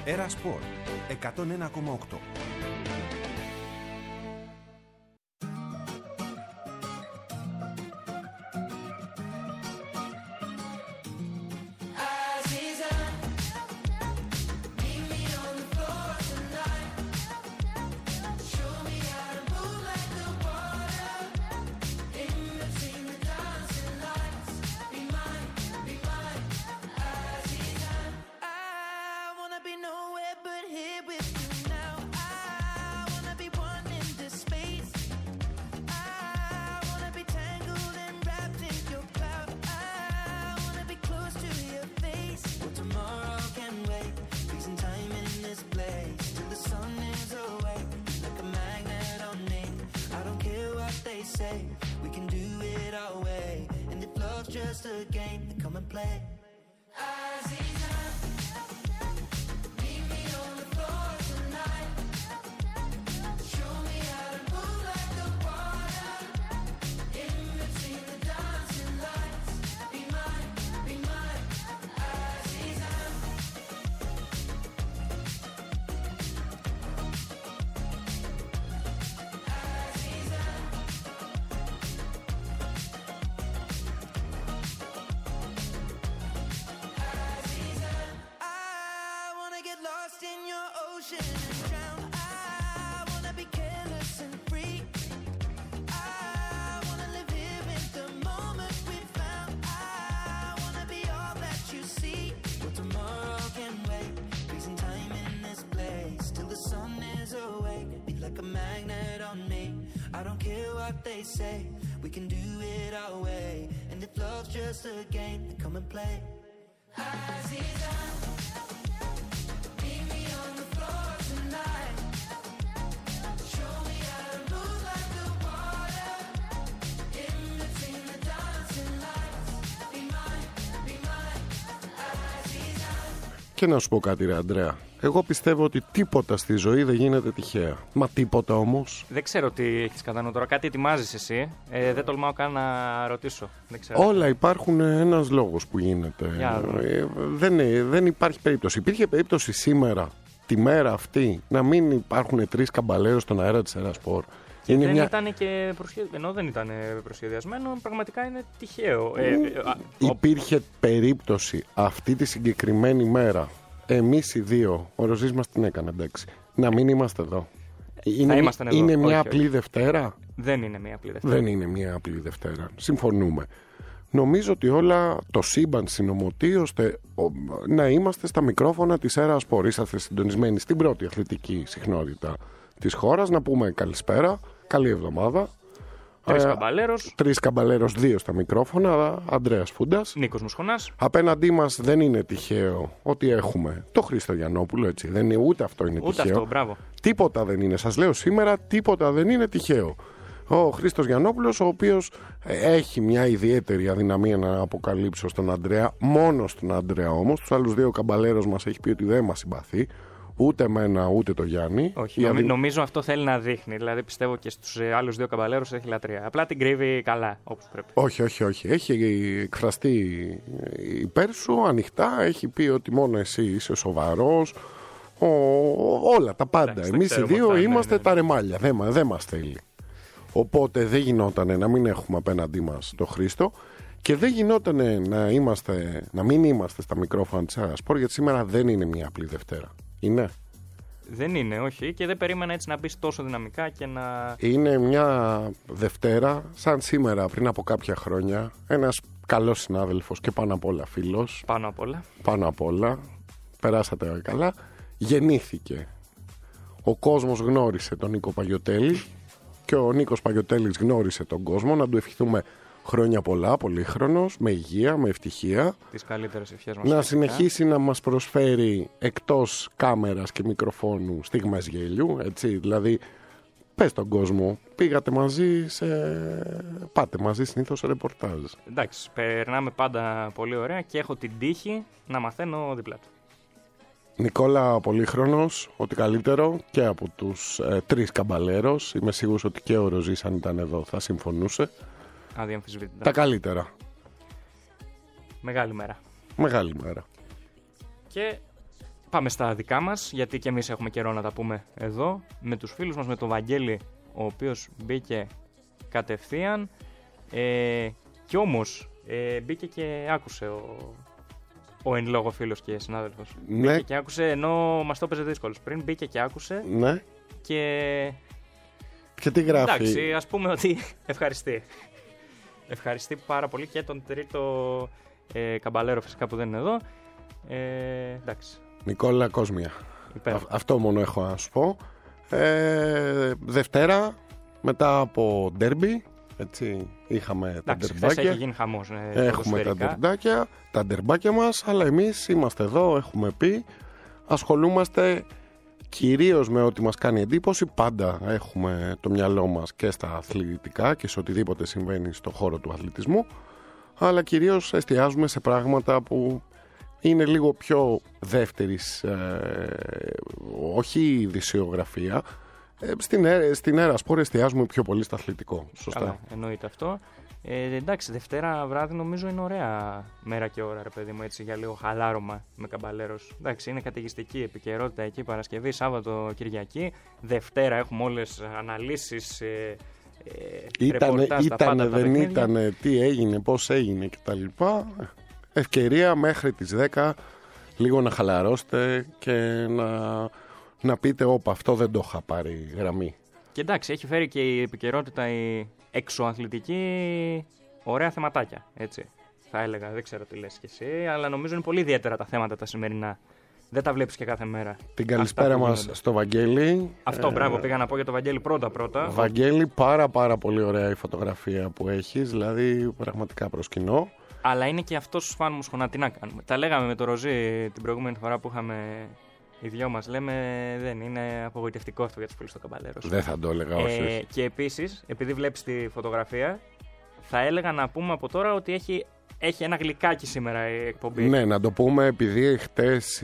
Era Sport 101,8. We can do it our way, and if love's just a game, then come and play. Aziza, meet me on the floor tonight. Show me how to move like the water. In between the dancing lights, be mine, Aziza. In your ocean and drown. I wanna be careless and free. I wanna live here in the moment we found. I wanna be all that you see. Well, tomorrow can wait. Freezing time in this place till the sun is awake. Be like a magnet on me. I don't care what they say. We can do it our way. And if love's just a game, then come and play. Aziza. Και να σου πω κάτι, ρε Αντρέα. Εγώ πιστεύω ότι τίποτα στη ζωή δεν γίνεται τυχαία. Μα τίποτα όμως. Δεν ξέρω τι έχεις κατά νου τώρα. Κάτι ετοιμάζεις εσύ. Δεν τολμάω καν να ρωτήσω. Δεν ξέρω. Όλα υπάρχουν ένας λόγος που γίνεται. Δεν υπάρχει περίπτωση. Υπήρχε περίπτωση σήμερα, τη μέρα αυτή, να μην υπάρχουν 3 καμπαλέρος στον αέρα της Era Sport. Ήταν και ενώ δεν ήταν προσχεδιασμένο, πραγματικά είναι τυχαίο. Υπήρχε περίπτωση αυτή τη συγκεκριμένη μέρα, εμείς οι δύο, ο Ροζής μας την έκανε, εντάξει, να μην είμαστε εδώ. Είναι μια απλή Δευτέρα. Δεν είναι μια απλή Δευτέρα. Δεν είναι μια απλή Δευτέρα. Συμφωνούμε. Νομίζω ότι όλα το σύμπαν συνομωτεί ώστε να είμαστε στα μικρόφωνα της Era Sport. Είσαστε συντονισμένοι στην πρώτη αθλητική συχνότητα της χώρας. Να πούμε καλησπέρα, καλή εβδομάδα. 3 καμπαλέρος, 2 στα μικρόφωνα. Ανδρέας Φούντας, Νίκος Μουσχωνάς. Απέναντί μας δεν είναι τυχαίο ότι έχουμε το Χρήστο Γιαννόπουλο, έτσι. Δεν είναι, ούτε αυτό είναι τυχαίο. Αυτό, μπράβο. Τίποτα δεν είναι. Σας λέω σήμερα, τίποτα δεν είναι τυχαίο. Ο Χρήστος Γιαννόπουλος, ο οποίος έχει μια ιδιαίτερη αδυναμία να αποκαλύψω στον Ανδρέα, μόνο στον Ανδρέα όμως. Τους άλλους 2 καμπαλέρος μας έχει πει ότι δεν μας συμπαθεί. Ούτε εμένα ούτε το Γιάννη. Όχι, νομίζω αυτό θέλει να δείχνει. Δηλαδή πιστεύω και στους άλλους 2 καμπαλέρους έχει λατρεία. Απλά την κρύβει καλά, όπως πρέπει. Όχι. Έχει εκφραστεί υπέρ σου ανοιχτά. Έχει πει ότι μόνο εσύ είσαι σοβαρός. Όλα τα πάντα. Εμείς οι δύο είμαστε τα ρεμάλια. Δεν μας θέλει. Οπότε δεν γινότανε να μην έχουμε απέναντί μας το Χρήστο. Και δεν γινότανε να μην είμαστε στα μικρόφωνα της Era Sport, γιατί σήμερα δεν είναι μια απλή Δευτέρα. Είναι. Δεν είναι, όχι. Και δεν περίμενα έτσι να μπεις τόσο δυναμικά και να... Είναι μια Δευτέρα, σαν σήμερα πριν από κάποια χρόνια. Ένας καλός συνάδελφος και πάνω απ' όλα φίλος. Πάνω απ' όλα. Περάσατε καλά. Γεννήθηκε. Ο κόσμος γνώρισε τον Νίκο Παγιωτέλη και ο Νίκος Παγιωτέλης γνώρισε τον κόσμο. Να του ευχηθούμε χρόνια πολλά, πολύχρονος, με υγεία, με ευτυχία. Τις καλύτερες ευχές μας. Να συνεχίσει να μας προσφέρει εκτός κάμερας και μικροφόνου στιγμές γέλιου, έτσι, δηλαδή πες τον κόσμο, πάτε μαζί συνήθως σε ρεπορτάζ. Εντάξει, περνάμε πάντα πολύ ωραία και έχω την τύχη να μαθαίνω δίπλα του. Νικόλα, πολύχρονος, ό,τι καλύτερο και από τους 3 καμπαλέρος. Είμαι σίγουρος ότι και ο Ροζής, αν ήταν εδώ, θα συμφωνούσε. Αδιαμφισβήτητα. Τα καλύτερα. Μεγάλη μέρα. Μεγάλη μέρα. Και πάμε στα δικά μας, γιατί και εμείς έχουμε καιρό να τα πούμε εδώ, με τους φίλους μας, με τον Βαγγέλη, ο οποίος μπήκε κατευθείαν και όμως μπήκε και άκουσε ο εν λόγω φίλος και συνάδελφος. Ναι. Μπήκε και άκουσε, ενώ μας το έπαιζε δύσκολος πριν, μπήκε και άκουσε Ναι. και τι γράφει? εντάξει, ας πούμε ότι ευχαριστεί. Ευχαριστεί πάρα πολύ και τον τρίτο καμπαλέρο φυσικά που δεν είναι εδώ. Εντάξει. Νικόλα Κόσμια. Αυτό μόνο έχω να σου πω. Δευτέρα, μετά από ντέρμπι, έτσι, είχαμε τα ντερμπάκια. Έχει γίνει χαμός. Έχουμε τα ντερμπάκια μας, αλλά εμείς είμαστε εδώ, έχουμε πει, ασχολούμαστε κυρίως με ό,τι μας κάνει εντύπωση. Πάντα έχουμε το μυαλό μας και στα αθλητικά και σε οτιδήποτε συμβαίνει στον χώρο του αθλητισμού, αλλά κυρίως εστιάζουμε σε πράγματα που είναι λίγο πιο δεύτερης, όχι ειδησιογραφία. Στην Έρα Σπορ εστιάζουμε πιο πολύ στο αθλητικό. Σωστά. Καλά, εννοείται αυτό. Εντάξει, Δευτέρα βράδυ νομίζω είναι ωραία μέρα και ώρα, ρε παιδί μου, έτσι, για λίγο χαλάρωμα με καμπαλέρος. Εντάξει, είναι καταιγιστική επικαιρότητα εκεί, Παρασκευή, Σάββατο, Κυριακή. Δευτέρα έχουμε όλες αναλύσεις, ήτανε, δεν ήτανε, τι έγινε, πώς έγινε κτλ. Ευκαιρία μέχρι τις 10 λίγο να χαλαρώσετε και να πείτε όπα, αυτό δεν το είχα πάρει γραμμή. Και εντάξει, έχει φέρει και η επικαιρότητα η εξωαθλητική ωραία θεματάκια, έτσι. Θα έλεγα, δεν ξέρω τι λες κι εσύ, αλλά νομίζω είναι πολύ ιδιαίτερα τα θέματα τα σημερινά. Δεν τα βλέπεις και κάθε μέρα. Την καλησπέρα μας στο Βαγγέλη. Αυτό, μπράβο, πήγα να πω για το Βαγγέλη πρώτα. Βαγγέλη, πάρα πολύ ωραία η φωτογραφία που έχεις, δηλαδή πραγματικά προσκυνώ. Αλλά είναι και αυτός φαν μου σχονά, τι να κάνουμε. Τα λέγαμε με το Ροζί την προηγούμενη φορά που είχαμε οι δυο μας. Λέμε δεν είναι απογοητευτικό αυτό για τους φίλους του Καμπαλέρος. Δεν θα το έλεγα, όχι. Και επίσης, επειδή βλέπεις τη φωτογραφία, θα έλεγα να πούμε από τώρα ότι έχει ένα γλυκάκι σήμερα η εκπομπή. Ναι, να το πούμε, επειδή χτες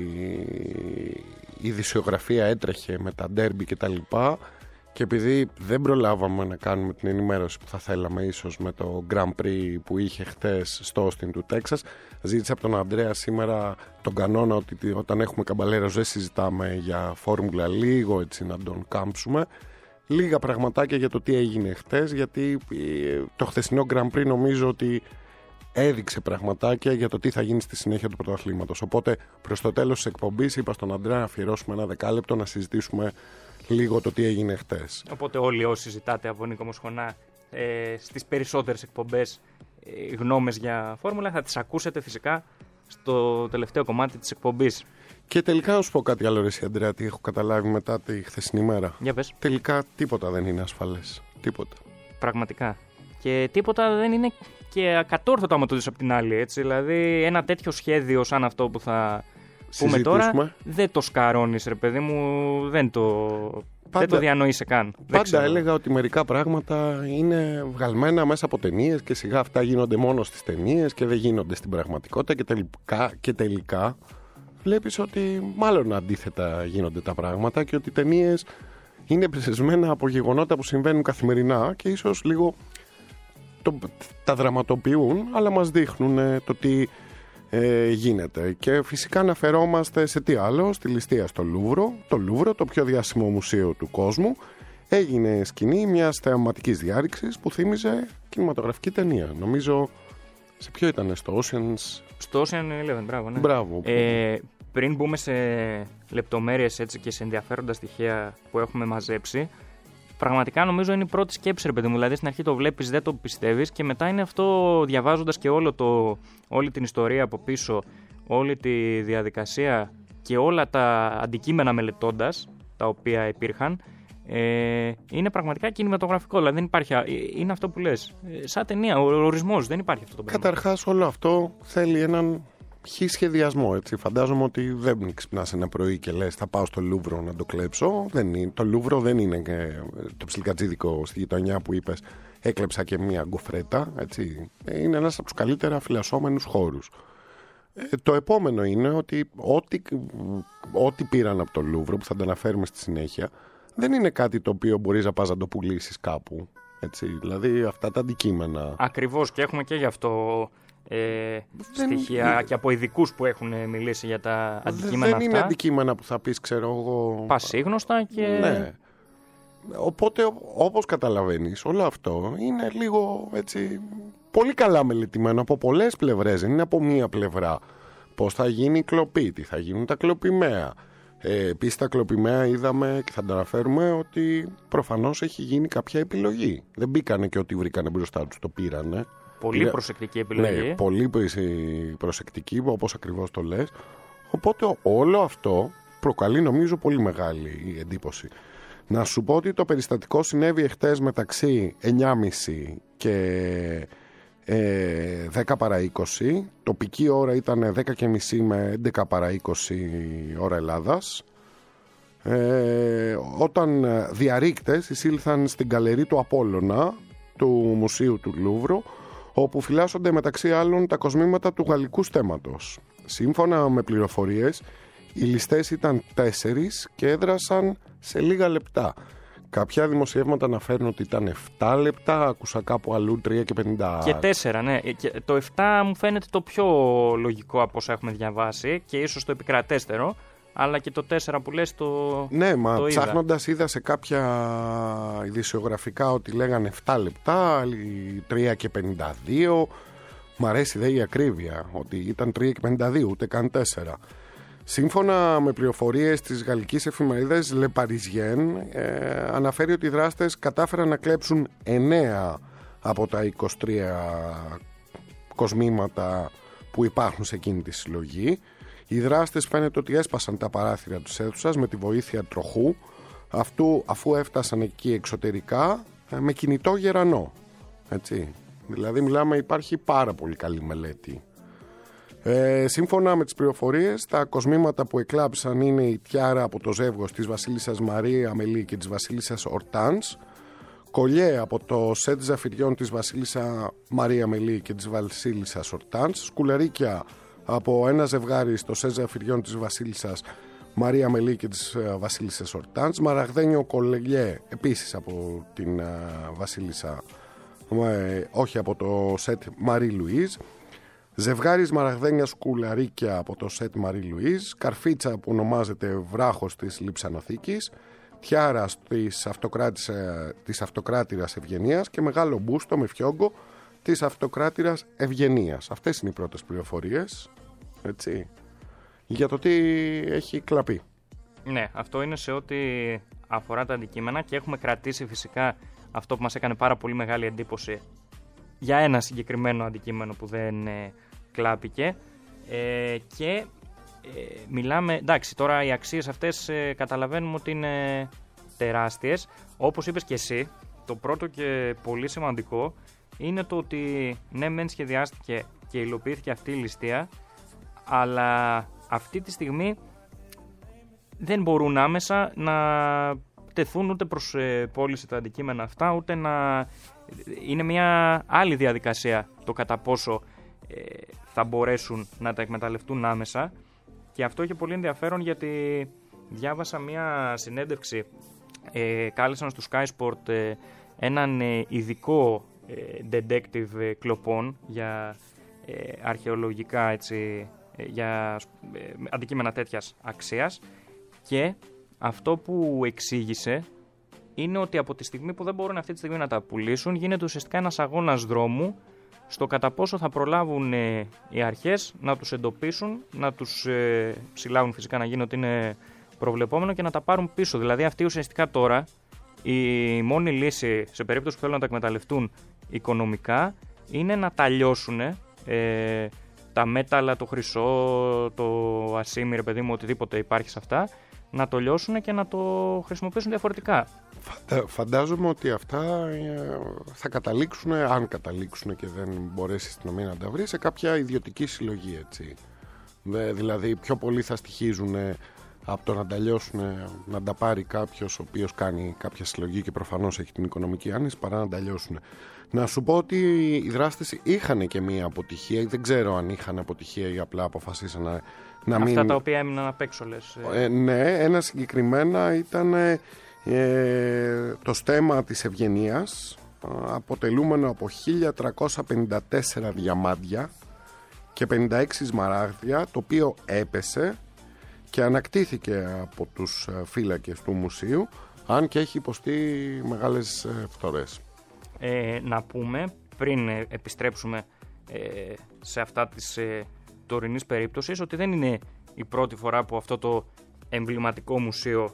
η ειδησιογραφία έτρεχε με τα ντέρμπι και τα λοιπά, και επειδή δεν προλάβαμε να κάνουμε την ενημέρωση που θα θέλαμε ίσως με το Grand Prix που είχε χτες στο Austin του Τέξας, ζήτησα από τον Ανδρέα σήμερα τον κανόνα ότι όταν έχουμε καμπαλέρος δεν συζητάμε για φόρμουλα, λίγο έτσι να τον κάμψουμε. Λίγα πραγματάκια για το τι έγινε χτες, γιατί το χθεσινό Grand Prix νομίζω ότι έδειξε πραγματάκια για το τι θα γίνει στη συνέχεια του πρωταθλήματος. Οπότε προς το τέλος της εκπομπής είπα στον Ανδρέα να αφιερώσουμε ένα δεκάλεπτο να συζητήσουμε λίγο το τι έγινε χτες. Οπότε όλοι όσοι συζητάτε από Νίκο Μοσχονά στις περισσότερες εκπομπές γνώμες για φόρμουλα θα τις ακούσετε φυσικά στο τελευταίο κομμάτι της εκπομπής. Και τελικά να σου πω κάτι άλλο, ρε Αντρέα, τι έχω καταλάβει μετά τη χθεσινή μέρα. Για πες. Τελικά τίποτα δεν είναι ασφαλές. Τίποτα. Πραγματικά. Και τίποτα δεν είναι και ακατόρθωτο άμα το δεις από την άλλη. Έτσι. Δηλαδή ένα τέτοιο σχέδιο σαν αυτό που θα πούμε τώρα δεν το σκαρώνεις, ρε παιδί μου, δεν το διανοείσαι καν. Πάντα έλεγα ότι μερικά πράγματα είναι βγαλμένα μέσα από ταινίες και σιγά αυτά γίνονται μόνο στις ταινίες και δεν γίνονται στην πραγματικότητα και τελικά βλέπεις ότι μάλλον αντίθετα γίνονται τα πράγματα και ότι οι ταινίες είναι ψεσμένα από γεγονότα που συμβαίνουν καθημερινά και ίσως λίγο τα δραματοποιούν, αλλά μας δείχνουν το τι γίνεται. Και φυσικά αναφερόμαστε σε τι άλλο, στη ληστεία στο Λούβρο. Το Λούβρο, το πιο διάσημο μουσείο του κόσμου, έγινε σκηνή μιας θεαματικής διάρρηξης που θύμιζε κινηματογραφική ταινία. Νομίζω, σε ποιο ήταν, στο Ocean's... Στο Ocean 11, μπράβο, ναι. Μπράβο. Πριν μπούμε σε λεπτομέρειες έτσι και σε ενδιαφέροντα στοιχεία που έχουμε μαζέψει, πραγματικά νομίζω είναι η πρώτη σκέψη, ρε παιδί μου. Δηλαδή στην αρχή το βλέπεις, δεν το πιστεύεις και μετά είναι αυτό, διαβάζοντας και όλη την ιστορία από πίσω, όλη τη διαδικασία και όλα τα αντικείμενα μελετώντας, τα οποία υπήρχαν, είναι πραγματικά κινηματογραφικό. Δηλαδή δεν υπάρχει, είναι αυτό που λες, σαν ταινία, ο ορισμός, δεν υπάρχει αυτό το πράγμα. Καταρχάς όλο αυτό θέλει έναν σχεδιασμό, έτσι. Φαντάζομαι ότι δεν ξυπνάς ένα πρωί και λες θα πάω στο Λούβρο να το κλέψω. Το Λούβρο δεν είναι το ψιλικατζίδικο στη γειτονιά που είπες έκλεψα και μία γκοφρέτα, έτσι. Είναι ένας από τους καλύτερα φυλασσόμενους χώρους. Το επόμενο είναι ότι ό,τι πήραν από το Λούβρο, που θα το αναφέρουμε στη συνέχεια, δεν είναι κάτι το οποίο μπορείς να πας να το πουλήσεις κάπου, έτσι. Δηλαδή αυτά τα αντικείμενα. Ακριβώς, και έχουμε και γι' αυτό στοιχεία και από ειδικούς που έχουν μιλήσει για τα αντικείμενα αυτά. Δεν είναι αντικείμενα που θα πεις, ξέρω εγώ... Πασίγνωστα και... Ναι. Οπότε, όπως καταλαβαίνεις, όλο αυτό είναι λίγο έτσι πολύ καλά μελετημένο από πολλές πλευρές, δεν είναι από μία πλευρά. Πώς θα γίνει η κλοπή, τι θα γίνουν τα κλοπημαία. Επίσης τα κλοπημαία είδαμε και θα τα αναφέρουμε ότι προφανώς έχει γίνει κάποια επιλογή. Δεν μπήκανε και ό,τι βρήκανε μπροστά τους το πήρανε. Πολύ προσεκτική επιλογή. Ναι, πολύ προσεκτική, όπως ακριβώς το λες. Οπότε όλο αυτό προκαλεί νομίζω πολύ μεγάλη εντύπωση. Να σου πω ότι το περιστατικό συνέβη εχθές μεταξύ 9.30 και 10 παρά 20. Τοπική ώρα ήταν 10.30 με 11 παρά 20 ώρα Ελλάδας. Όταν διαρρήκτες εισήλθαν στην γκαλερί του Απόλλωνα του Μουσείου του Λούβρου, όπου φυλάσσονται μεταξύ άλλων τα κοσμήματα του γαλλικού στέμματος. Σύμφωνα με πληροφορίες, οι ληστές ήταν 4 και έδρασαν σε λίγα λεπτά. Κάποια δημοσιεύματα αναφέρουν ότι ήταν 7 λεπτά, άκουσα κάπου αλλού 3 και 50. Και 4, ναι. Και το 7 μου φαίνεται το πιο λογικό από όσα έχουμε διαβάσει και ίσως το επικρατέστερο, αλλά και το 4 που λες το ναι, μα το ψάχνοντας είδα σε κάποια ειδησιογραφικά ότι λέγανε 7 λεπτά, 3 και 52. Μ' αρέσει δε η ακρίβεια, ότι ήταν 3 και 52, ούτε καν 4. Σύμφωνα με πληροφορίες της γαλλικής εφημερίδας Le Parisien, αναφέρει ότι οι δράστες κατάφεραν να κλέψουν 9 από τα 23 κοσμήματα που υπάρχουν σε εκείνη τη συλλογή. Οι δράστες φαίνεται ότι έσπασαν τα παράθυρα της αίθουσας με τη βοήθεια τροχού, αφού έφτασαν εκεί εξωτερικά με κινητό γερανό. Έτσι. Δηλαδή μιλάμε, υπάρχει πάρα πολύ καλή μελέτη. Σύμφωνα με τις πληροφορίες, τα κοσμήματα που εκλάψαν είναι η τιάρα από το ζεύγος της βασίλισσας Μαρία Αμελή και της βασίλισσας Ορτάνς, κολλιέ από το σετ ζαφυριών της βασίλισσα Μαρία Αμελή και της βασίλισσας Ορτάνς, σκουλαρίκια από ένα ζευγάρι στο σετ ζαφυριών της βασίλισσας Μαρία Αμελή και της βασίλισσας Ορτάνς, μαραγδένιο κολλιέ επίσης από την βασίλισσα, όχι από το σετ Μαρί Λουίζ, ζευγάρι μαραγδένια σκουλαρίκια από το σετ Μαρί Λουίζ, καρφίτσα που ονομάζεται βράχος της λειψανοθήκης, τιάρα της αυτοκράτηρας Ευγενίας και μεγάλο μπούστο με φιόγκο της αυτοκράτηρας Ευγενίας. Αυτές είναι οι πρώτες πληροφορίες, έτσι, για το τι έχει κλαπεί. Ναι, αυτό είναι σε ό,τι αφορά τα αντικείμενα και έχουμε κρατήσει φυσικά αυτό που μας έκανε πάρα πολύ μεγάλη εντύπωση για ένα συγκεκριμένο αντικείμενο που δεν κλάπηκε και μιλάμε, εντάξει, τώρα οι αξίες αυτές καταλαβαίνουμε ότι είναι τεράστιες. Όπως είπες και εσύ, το πρώτο και πολύ σημαντικό είναι το ότι ναι μεν σχεδιάστηκε και υλοποιήθηκε αυτή η ληστεία, αλλά αυτή τη στιγμή δεν μπορούν άμεσα να τεθούν ούτε προς πώληση τα αντικείμενα αυτά, ούτε να... Είναι μια άλλη διαδικασία το κατά πόσο θα μπορέσουν να τα εκμεταλλευτούν άμεσα, και αυτό έχει πολύ ενδιαφέρον γιατί διάβασα μια συνέντευξη, κάλεσαν στο Sky Sport έναν ειδικό detective κλοπών για αρχαιολογικά, έτσι, για αντικείμενα τέτοιας αξίας, και αυτό που εξήγησε είναι ότι από τη στιγμή που δεν μπορούν αυτή τη στιγμή να τα πουλήσουν, γίνεται ουσιαστικά ένας αγώνας δρόμου στο κατά πόσο θα προλάβουν οι αρχές να τους εντοπίσουν, να τους συλλάβουν φυσικά, να γίνει ότι είναι προβλεπόμενο και να τα πάρουν πίσω. Δηλαδή αυτή ουσιαστικά τώρα η μόνη λύση σε περίπτωση που θέλουν να τα εκμεταλλευτούν οικονομικά είναι να τα λιώσουν, τα μέταλλα, το χρυσό, το ασίμι, ρε παιδί μου, οτιδήποτε υπάρχει σε αυτά, να το λιώσουν και να το χρησιμοποιήσουν διαφορετικά. Φαντάζομαι ότι αυτά θα καταλήξουν, αν καταλήξουν και δεν μπορέσει η αστυνομία να τα βρει, σε κάποια ιδιωτική συλλογή, έτσι. Δηλαδή πιο πολύ θα στοιχίζουν από το να τα λιώσουν, να τα πάρει κάποιος ο οποίος κάνει κάποια συλλογή και προφανώς έχει την οικονομική άνεση, παρά να τα λιώσουν. Να σου πω ότι οι δράστες είχαν και μία αποτυχία, δεν ξέρω αν είχαν αποτυχία ή απλά αποφασίσαν να μην... Αυτά τα οποία έμειναν απ' έξω, λες. Ναι, ένα συγκεκριμένα ήταν το στέμμα της Ευγενίας, αποτελούμενο από 1354 διαμάντια, και 56 σμαράγδια, το οποίο έπεσε και ανακτήθηκε από τους φύλακες του μουσείου, αν και έχει υποστεί μεγάλες φθορές. Να πούμε, πριν επιστρέψουμε σε αυτά της τωρινής περίπτωσης, ότι δεν είναι η πρώτη φορά που αυτό το εμβληματικό μουσείο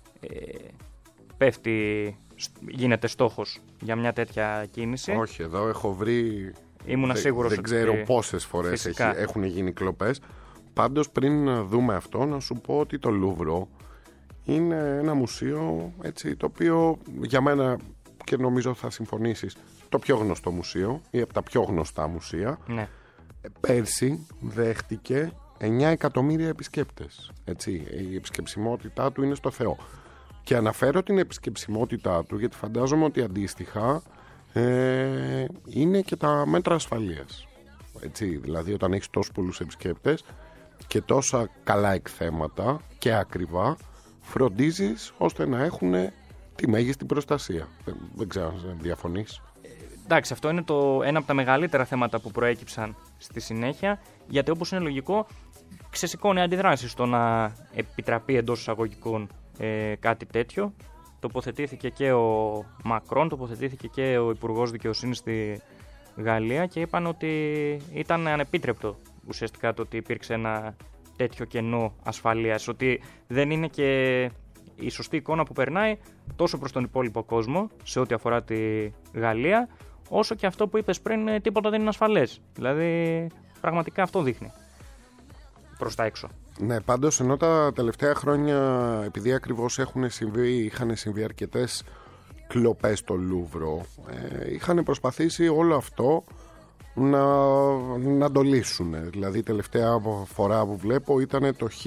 γίνεται στόχος για μια τέτοια κίνηση. Όχι, εδώ έχω βρει... Ήμουνα σίγουρος δεν ξέρω πόσες φορές έχουν γίνει κλοπές. Πάντως, πριν δούμε αυτό, να σου πω ότι το Λούβρο είναι ένα μουσείο, έτσι, το οποίο για μένα, και νομίζω θα συμφωνήσεις, το πιο γνωστό μουσείο ή από τα πιο γνωστά μουσεία. Ναι. Πέρσι δέχτηκε 9 εκατομμύρια επισκέπτες. Έτσι, η επισκεψιμότητά του είναι στο Θεό. Και αναφέρω την επισκεψιμότητά του γιατί φαντάζομαι ότι αντίστοιχα είναι και τα μέτρα ασφαλείας. Έτσι, δηλαδή όταν έχεις τόσους πολλούς επισκέπτες και τόσα καλά εκθέματα και ακριβά, φροντίζεις ώστε να έχουν τη μέγιστη προστασία. Δεν ξέρω αν διαφωνείς. Εντάξει, αυτό είναι ένα από τα μεγαλύτερα θέματα που προέκυψαν στη συνέχεια, γιατί όπως είναι λογικό ξεσηκώνει αντιδράσεις στο να επιτραπεί εντός εισαγωγικών κάτι τέτοιο. Τοποθετήθηκε και ο Μακρόν, τοποθετήθηκε και ο Υπουργός Δικαιοσύνης στη Γαλλία και είπαν ότι ήταν ανεπίτρεπτο ουσιαστικά το ότι υπήρξε ένα τέτοιο κενό ασφαλείας, ότι δεν είναι και η σωστή εικόνα που περνάει τόσο προς τον υπόλοιπο κόσμο σε ό,τι αφορά τη Γαλλία, όσο και αυτό που είπες πριν, τίποτα δεν είναι ασφαλές. Δηλαδή πραγματικά αυτό δείχνει προς τα έξω. Ναι, πάντως ενώ τα τελευταία χρόνια, επειδή ακριβώς είχαν συμβεί αρκετές κλοπές στο Λούβρο, είχαν προσπαθήσει όλο αυτό να το λύσουν. Δηλαδή η τελευταία φορά που βλέπω ήταν το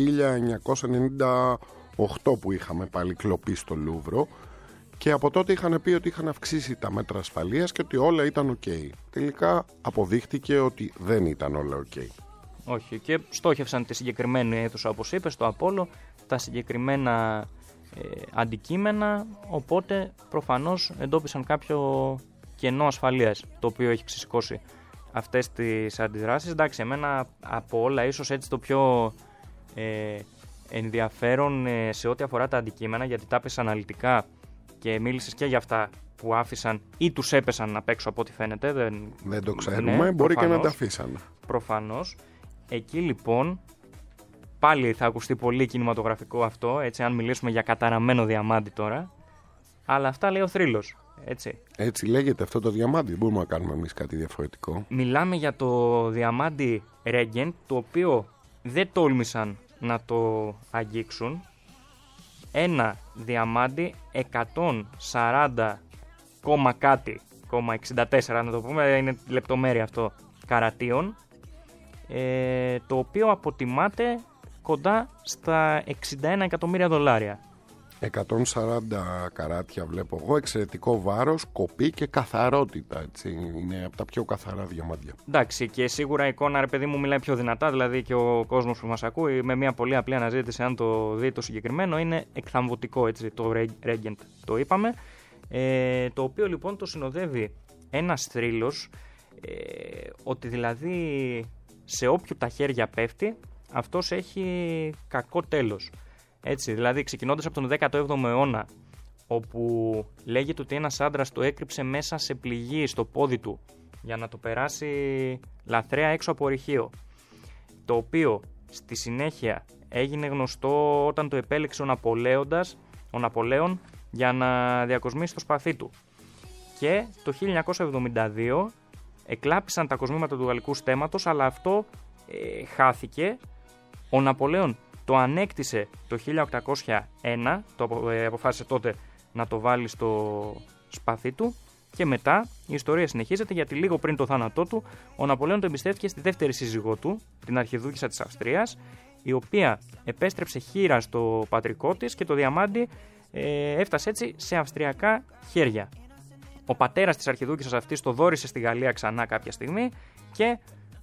1998 που είχαμε πάλι κλοπή στο Λούβρο και από τότε είχαν πει ότι είχαν αυξήσει τα μέτρα ασφαλείας και ότι όλα ήταν ok. Τελικά αποδείχτηκε ότι δεν ήταν όλα ok. Όχι, και στόχευσαν τη συγκεκριμένη αίθουσα, όπως είπες, το Απόλλω, τα συγκεκριμένα αντικείμενα, οπότε προφανώς εντόπισαν κάποιο κενό ασφαλείας, το οποίο έχει ξεσηκώσει αυτές τις αντιδράσεις. Εντάξει, εμένα από όλα ίσως έτσι το πιο ενδιαφέρον σε ό,τι αφορά τα αντικείμενα, γιατί τα έπεσαν αναλυτικά και μίλησες και για αυτά που άφησαν ή τους έπεσαν απ' έξω από ό,τι φαίνεται. Δεν το ξέρουμε, μπορεί προφανώς, και να τα αφήσαν. Προφανώς. Εκεί λοιπόν πάλι θα ακουστεί πολύ κινηματογραφικό αυτό, έτσι, αν μιλήσουμε για καταραμένο διαμάντι τώρα, αλλά αυτά λέει ο θρύλος, έτσι. Έτσι λέγεται αυτό το διαμάντι, μπορούμε να κάνουμε εμείς κάτι διαφορετικό. Μιλάμε για το διαμάντι Regent, το οποίο δεν τόλμησαν να το αγγίξουν. Ένα διαμάντι 140 κάτι, 64 να το πούμε, είναι λεπτομέρεια αυτό, καρατίων, το οποίο αποτιμάται κοντά στα $61 εκατομμύρια. 140 καράτια βλέπω εγώ, εξαιρετικό βάρος, κοπή και καθαρότητα, έτσι. Είναι από τα πιο καθαρά διαμάντια. Εντάξει, και σίγουρα η εικόνα, ρε παιδί μου, μιλάει πιο δυνατά, δηλαδή και ο κόσμος που μας ακούει με μια πολύ απλή αναζήτηση, αν το δει το συγκεκριμένο, είναι εκθαμβωτικό, έτσι, το Regent το είπαμε, το οποίο λοιπόν το συνοδεύει ένας θρύλος, ότι δηλαδή σε όποιο τα χέρια πέφτει, αυτός έχει κακό τέλος. Έτσι, δηλαδή ξεκινώντας από τον 17ο αιώνα, όπου λέγεται ότι ένας άντρας το έκρυψε μέσα σε πληγή στο πόδι του για να το περάσει λαθρέα έξω από ορυχείο, το οποίο στη συνέχεια έγινε γνωστό όταν το επέλεξε ο Ναπολέον για να διακοσμήσει το σπαθί του. Και το 1972 εκλάπησαν τα κοσμήματα του γαλλικού στέμματος, αλλά αυτό χάθηκε. Ο Ναπολέον το ανέκτησε το 1801, αποφάσισε τότε να το βάλει στο σπαθί του και μετά η ιστορία συνεχίζεται, γιατί λίγο πριν το θάνατό του ο Ναπολέον το εμπιστεύτηκε στη δεύτερη σύζυγό του, την αρχιδούκισσα της Αυστρίας, η οποία επέστρεψε χείρα στο πατρικό της και το διαμάντι έφτασε έτσι σε αυστριακά χέρια. Ο πατέρας της αρχιδούκισσας αυτής το δώρισε στη Γαλλία ξανά κάποια στιγμή και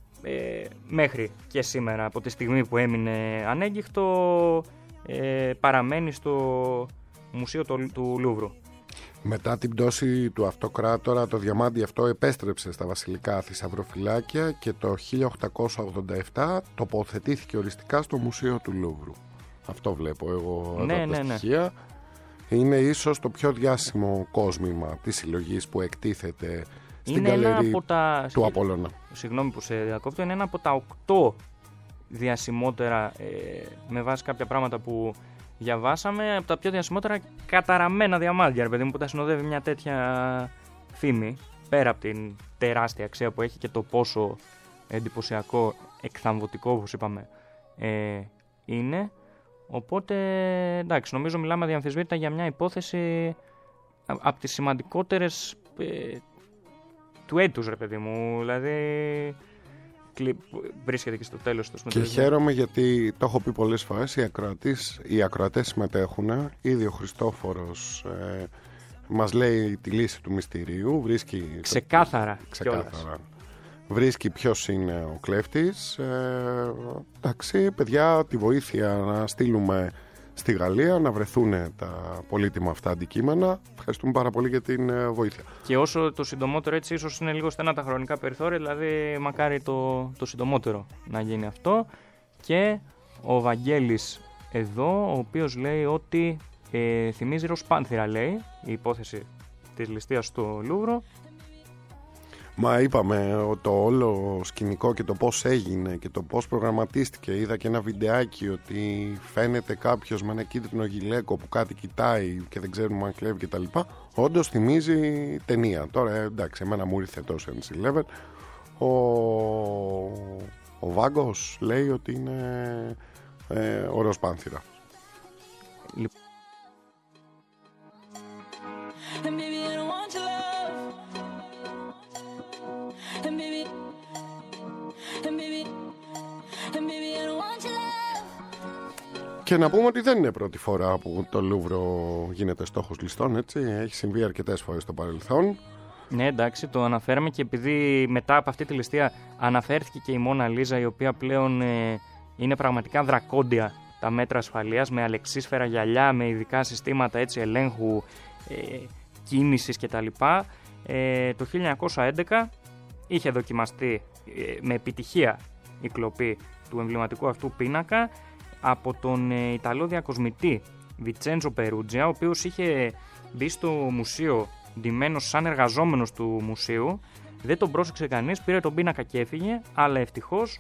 μέχρι και σήμερα, από τη στιγμή που έμεινε ανέγκυχτο, παραμένει στο μουσείο του Λούβρου. Μετά την πτώση του αυτοκράτορα, το διαμάντι αυτό επέστρεψε στα βασιλικά θησαυροφυλάκια και το 1887 τοποθετήθηκε οριστικά στο Μουσείο του Λούβρου. Αυτό βλέπω εγώ εδώ τα στοιχεία. Είναι ίσως το πιο διάσημο κόσμημα της συλλογής που εκτίθεται στην γκαλερί του Απόλλωνα. Συγγνώμη που σε διακόπτω, είναι ένα από τα 8 διασημότερα, με βάση κάποια πράγματα που διαβάσαμε, από τα πιο διασημότερα καταραμένα διαμάντια, ρε παιδί μου, που τα συνοδεύει μια τέτοια φήμη, πέρα από την τεράστια αξία που έχει και το πόσο εντυπωσιακό, εκθαμβωτικό, όπως είπαμε, είναι. Οπότε, εντάξει, νομίζω μιλάμε αδιαμφισβήτητα για μια υπόθεση από τις σημαντικότερες του έτους, ρε παιδί μου. Δηλαδή, βρίσκεται και στο τέλος του. Και χαίρομαι γιατί το έχω πει πολλές φορές, οι ακροατές συμμετέχουν. Ήδη ο Χριστόφορος μας λέει τη λύση του μυστηρίου. Βρίσκει ξεκάθαρα. Βρίσκει ποιος είναι ο κλέφτης. Εντάξει, παιδιά, τη βοήθεια να στείλουμε στη Γαλλία να βρεθούν τα πολύτιμα αυτά αντικείμενα. Ευχαριστούμε πάρα πολύ για την βοήθεια. Και όσο το συντομότερο, έτσι, ίσως είναι λίγο στενά τα χρονικά περιθώρια, δηλαδή μακάρι το συντομότερο να γίνει αυτό. Και ο Βαγγέλης εδώ, ο οποίος λέει ότι θυμίζει Ροσπάνθηρα, λέει, η υπόθεση της ληστείας στο Λούβρο. Μα είπαμε το όλο σκηνικό και το πώς έγινε και το πώς προγραμματίστηκε. Είδα και ένα βιντεάκι ότι φαίνεται κάποιος με ένα κίτρινο γυλαίκο που κάτι κοιτάει και δεν ξέρουμε αν κλέβει κτλ. Όντως θυμίζει ταινία. Τώρα εντάξει, εμένα μου ήρθε το Ocean's 11. Ο Βάγκος λέει ότι είναι ο Ροσπάνθηρα. Και να πούμε ότι δεν είναι πρώτη φορά που το Λούβρο γίνεται στόχος ληστών, έτσι. Έχει συμβεί αρκετές φορές στο παρελθόν. Ναι, εντάξει, το αναφέραμε και επειδή μετά από αυτή τη ληστεία αναφέρθηκε και η Μόνα Λίζα, η οποία πλέον είναι πραγματικά δρακόντια τα μέτρα ασφαλείας, με αλεξίσφαιρα γυαλιά, με ειδικά συστήματα έτσι, ελέγχου, κίνησης κτλ. Το 1911 είχε δοκιμαστεί με επιτυχία η κλοπή του εμβληματικού αυτού πίνακα από τον Ιταλό διακοσμητή Βιτσέντζο Περούτζια, ο οποίος είχε μπει στο μουσείο ντυμένος σαν εργαζόμενος του μουσείου. Δεν τον πρόσεξε κανείς, πήρε τον πίνακα και έφυγε, αλλά ευτυχώς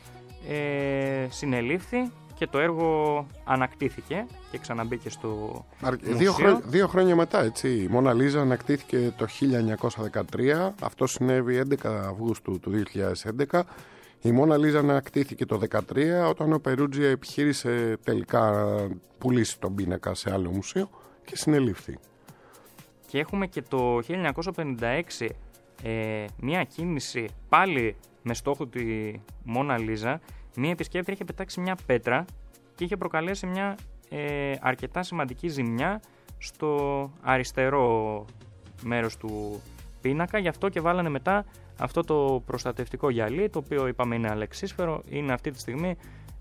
συνελήφθη και το έργο ανακτήθηκε και ξαναμπήκε στο μουσείο. 2 χρόνια μετά, έτσι, η Μόνα Λίζα ανακτήθηκε το 1913, αυτό συνέβη 11 Αυγούστου του 2011. Η Μόνα Λίζα ανακτήθηκε το 2013 όταν ο Περούτζια επιχείρησε τελικά να πουλήσει τον πίνακα σε άλλο μουσείο και συνελήφθη. Και έχουμε και το 1956 μια κίνηση πάλι με στόχο τη Μόνα Λίζα. Μια επισκέπτρια είχε πετάξει μια πέτρα και είχε προκαλέσει μια αρκετά σημαντική ζημιά στο αριστερό μέρος του πίνακα. Γι' αυτό και βάλανε μετά αυτό το προστατευτικό γυαλί, το οποίο είπαμε είναι αλεξίσφαιρο. Είναι αυτή τη στιγμή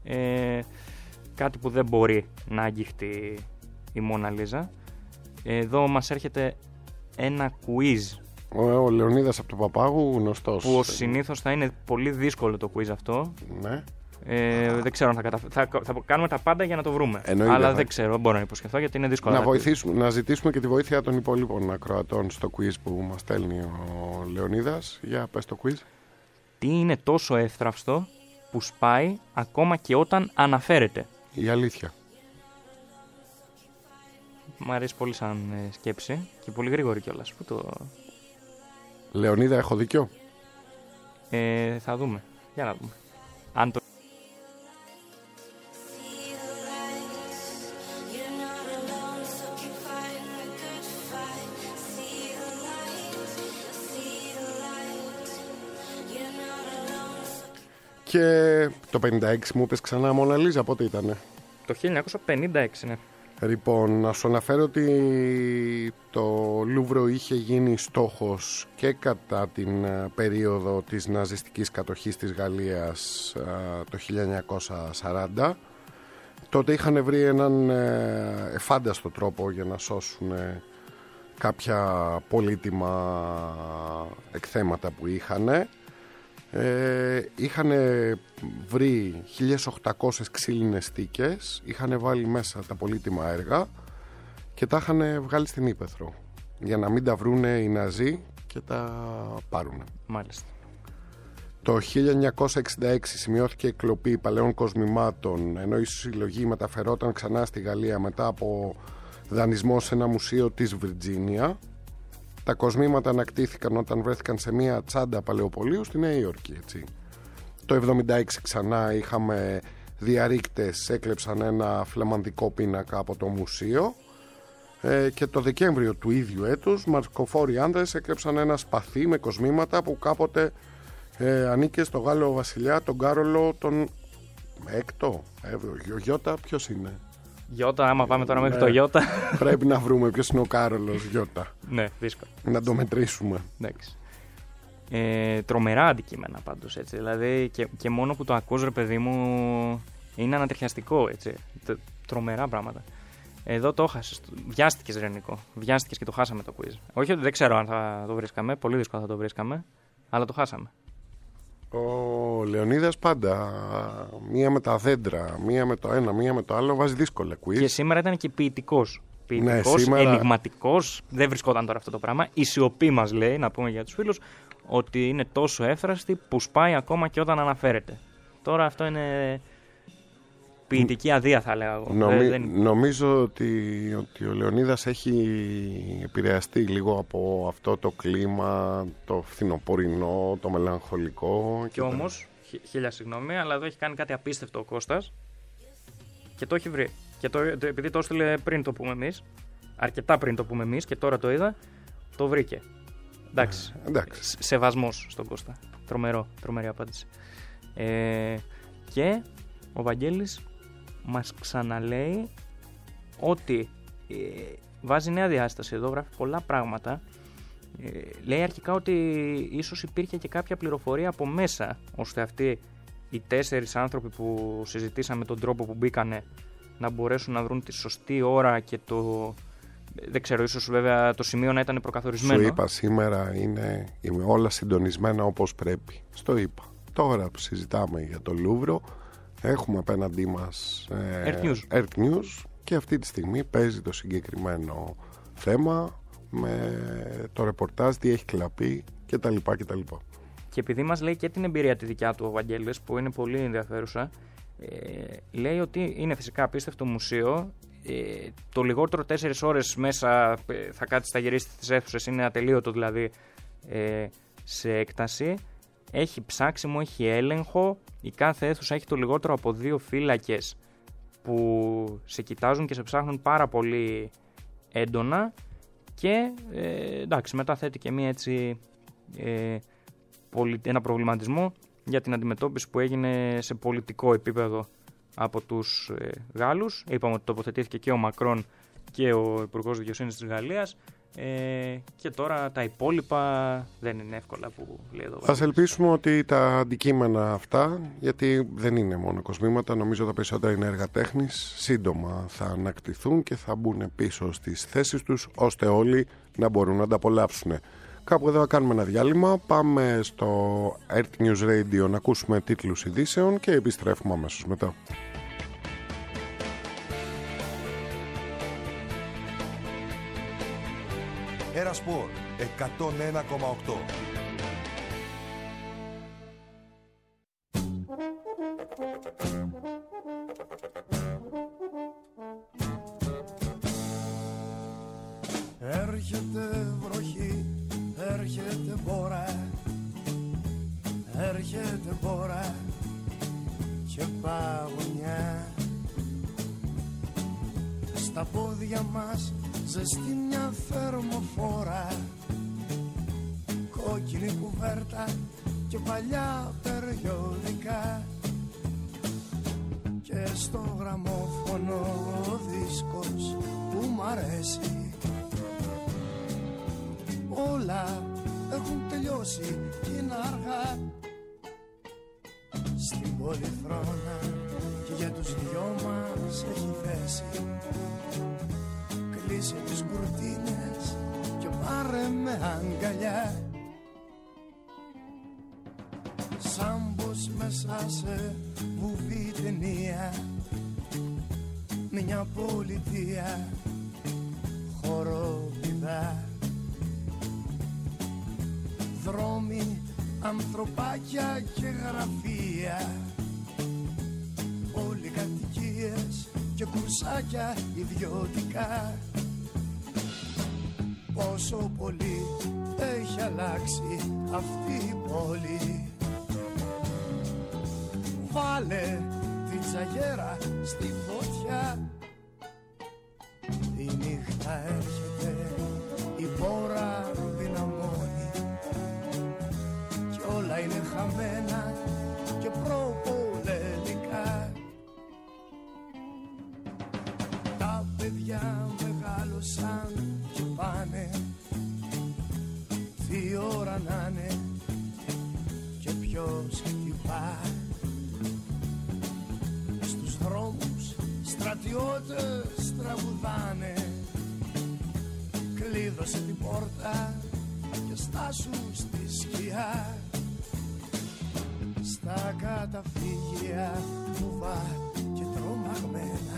κάτι που δεν μπορεί να αγγιχτεί η Μόνα Λίζα. Εδώ μας έρχεται ένα quiz. Ο Λεωνίδας από το Παπάγου, γνωστός. Που συνήθως θα είναι πολύ δύσκολο το quiz αυτό. Ναι. Δεν ξέρω αν θα καταφέρουμε. Θα κάνουμε τα πάντα για να το βρούμε. Εννοείται, δεν ξέρω, μπορώ να υποσχεθώ γιατί είναι δύσκολο. Να ζητήσουμε και τη βοήθεια των υπόλοιπων ακροατών στο quiz που μας στέλνει ο Λεωνίδας. Για πες το quiz. Τι είναι τόσο εύθραυστο που σπάει ακόμα και όταν αναφέρεται? Η αλήθεια. Μ' αρέσει πολύ σαν σκέψη και πολύ γρήγορη κιόλας. Λεωνίδα, έχω δίκιο? Θα δούμε. Για να δούμε. Αν το... Και το 56 μου είπες ξανά, Μόνα Λίζα, πότε ήτανε? Το 1956, ναι. Λοιπόν, να σου αναφέρω ότι το Λούβρο είχε γίνει στόχος και κατά την περίοδο της ναζιστικής κατοχής της Γαλλίας το 1940. Τότε είχαν βρει έναν εφάνταστο τρόπο για να σώσουν κάποια πολύτιμα εκθέματα που είχαν. Είχαν βρει 1.800 ξύλινες στίκες, είχαν βάλει μέσα τα πολύτιμα έργα και τα είχαν βγάλει στην ύπαιθρο για να μην τα βρούνε οι Ναζί και τα πάρουν. Μάλιστα. Το 1966 σημειώθηκε η κλοπή παλαιών κοσμημάτων, ενώ η συλλογή μεταφερόταν ξανά στη Γαλλία μετά από δανεισμό σε ένα μουσείο της Βιρτζίνια. Τα κοσμήματα ανακτήθηκαν όταν βρέθηκαν σε μια τσάντα παλαιοπολίου στη Νέα Υόρκη, έτσι. Το 1976 ξανά είχαμε διαρρήκτες, έκλεψαν ένα φλαμανδικό πίνακα από το μουσείο, και το Δεκέμβριο του ίδιου έτους μαρκοφόροι άνδρες έκλεψαν ένα σπαθί με κοσμήματα που κάποτε ανήκε στο Γάλλο βασιλιά τον Κάρολο τον Έκτο. Ο Γιώτα ποιος είναι? Γιώτα, άμα πάμε τώρα μέχρι το Γιώτα. Πρέπει να βρούμε ποιος είναι ο Κάρολος Γιώτα. Ναι, δύσκολο. Να το μετρήσουμε. Εντάξει. Τρομερά αντικείμενα πάντως, έτσι. Δηλαδή και μόνο που το ακούς, ρε παιδί μου, είναι ανατριχιαστικό, έτσι. Τρομερά πράγματα. Εδώ το έχασες. Βιάστηκες, ρε Νικό. Βιάστηκες και το χάσαμε το quiz. Όχι ότι δεν ξέρω αν θα το βρίσκαμε. Πολύ δύσκολα θα το βρίσκαμε. Αλλά το χάσαμε. Ο Λεωνίδας πάντα μία με τα δέντρα, μία με το ένα, μία με το άλλο βάζει δύσκολα quiz. Και σήμερα ήταν και ποιητικός. Ποιητικός, σήμερα... ενιγματικός. Δεν βρισκόταν τώρα αυτό το πράγμα. Η σιωπή μας λέει, να πούμε για τους φίλους, ότι είναι τόσο εύθραστη που σπάει ακόμα και όταν αναφέρεται. Τώρα αυτό είναι ποιητική αδεία, θα λέγα εγώ. Νομίζω ότι ο Λεωνίδας έχει επηρεαστεί λίγο από αυτό το κλίμα, το φθινοπορεινό, το μελαγχολικό. Και όμως, χίλια συγγνώμη, αλλά εδώ έχει κάνει κάτι απίστευτο ο Κώστας και το έχει βρει. Και επειδή το έστειλε πριν το πούμε εμείς, αρκετά πριν το πούμε εμείς και τώρα το είδα, το βρήκε. Εντάξει. Σεβασμός στον Κώστα. Τρομερή απάντηση. Και ο Βαγγέλης μας ξαναλέει ότι βάζει νέα διάσταση εδώ, γράφει πολλά πράγματα. Λέει αρχικά ότι ίσως υπήρχε και κάποια πληροφορία από μέσα, ώστε αυτοί οι 4 άνθρωποι που συζητήσαμε τον τρόπο που μπήκανε να μπορέσουν να βρουν τη σωστή ώρα και το... Δεν ξέρω, ίσως βέβαια το σημείο να ήταν προκαθορισμένο. Σου είπα σήμερα είναι όλα συντονισμένα όπως πρέπει. Στο είπα. Τώρα που συζητάμε για το Λούβρο, έχουμε απέναντί μας Earth News και αυτή τη στιγμή παίζει το συγκεκριμένο θέμα με το ρεπορτάζ, τι έχει κλαπεί κτλ. Και επειδή μας λέει και την εμπειρία τη δικιά του ο Βαγγέλης, που είναι πολύ ενδιαφέρουσα, λέει ότι είναι φυσικά απίστευτο μουσείο. Το λιγότερο 4 ώρες μέσα θα κάτσει, θα γυρίσει στις αίθουσες, είναι ατελείωτο δηλαδή σε έκταση. Έχει ψάξιμο, έχει έλεγχο. Η κάθε αίθουσα έχει το λιγότερο από 2 φύλακες που σε κοιτάζουν και σε ψάχνουν πάρα πολύ έντονα. Και εντάξει, μετά θέτει και μία έτσι ένα προβληματισμό για την αντιμετώπιση που έγινε σε πολιτικό επίπεδο από τους Γάλλους. Είπαμε ότι τοποθετήθηκε και ο Μακρόν και ο Υπουργός Δικαιοσύνης της Γαλλίας. Και τώρα τα υπόλοιπα δεν είναι εύκολα που λέει εδώ. Ας ελπίσουμε ότι τα αντικείμενα αυτά, γιατί δεν είναι μόνο κοσμήματα, νομίζω τα περισσότερα είναι έργα τέχνης, σύντομα θα ανακτηθούν και θα μπουν πίσω στις θέσεις τους, ώστε όλοι να μπορούν να τα απολαύσουν. Κάπου εδώ θα κάνουμε ένα διάλειμμα, πάμε στο Earth News Radio να ακούσουμε τίτλους ειδήσεων και επιστρέφουμε αμέσως μετά. Ερασπορ 101,8. Έρχεται βροχή, έρχεται μπόρα, έρχεται μπόρα και παγωνιά. Στα πόδια μας ζεστή μια θερμοφόρα, κόκκινη κουβέρτα και παλιά περιοδικά, και στο γραμμόφωνο ο δίσκος που μ' αρέσει. Όλα έχουν τελειώσει και είναι αργά στην πολυθρόνα και για τους δυο μας έχει θέση. Κλείσε τις κουρτίνες πάρε με αγκαλιά. Σαν πως μέσα σε βουβή ταινία, μια πολιτεία χοροπηδά. Δρόμοι, ανθρωπάκια και γραφεία, πολυκατοικίες και κουρσάκια ιδιωτικά. Πόσο πολύ έχει αλλάξει αυτή η πόλη. Βάλε την τσαγέρα στη φωτιά. Η νύχτα έρχεται, η πόρα δυναμώνει κι όλα είναι χαμένα και προπολεμικά. Τα παιδιά μεγάλωσαν και πάνε, τι ώρα να είναι και ποιος χτυπά. Στους δρόμους στρατιώτες τραγουδάνε, κλείδωσε την πόρτα και στάσου στη σκιά. Στα καταφύγια φουβά και τρομαγμένα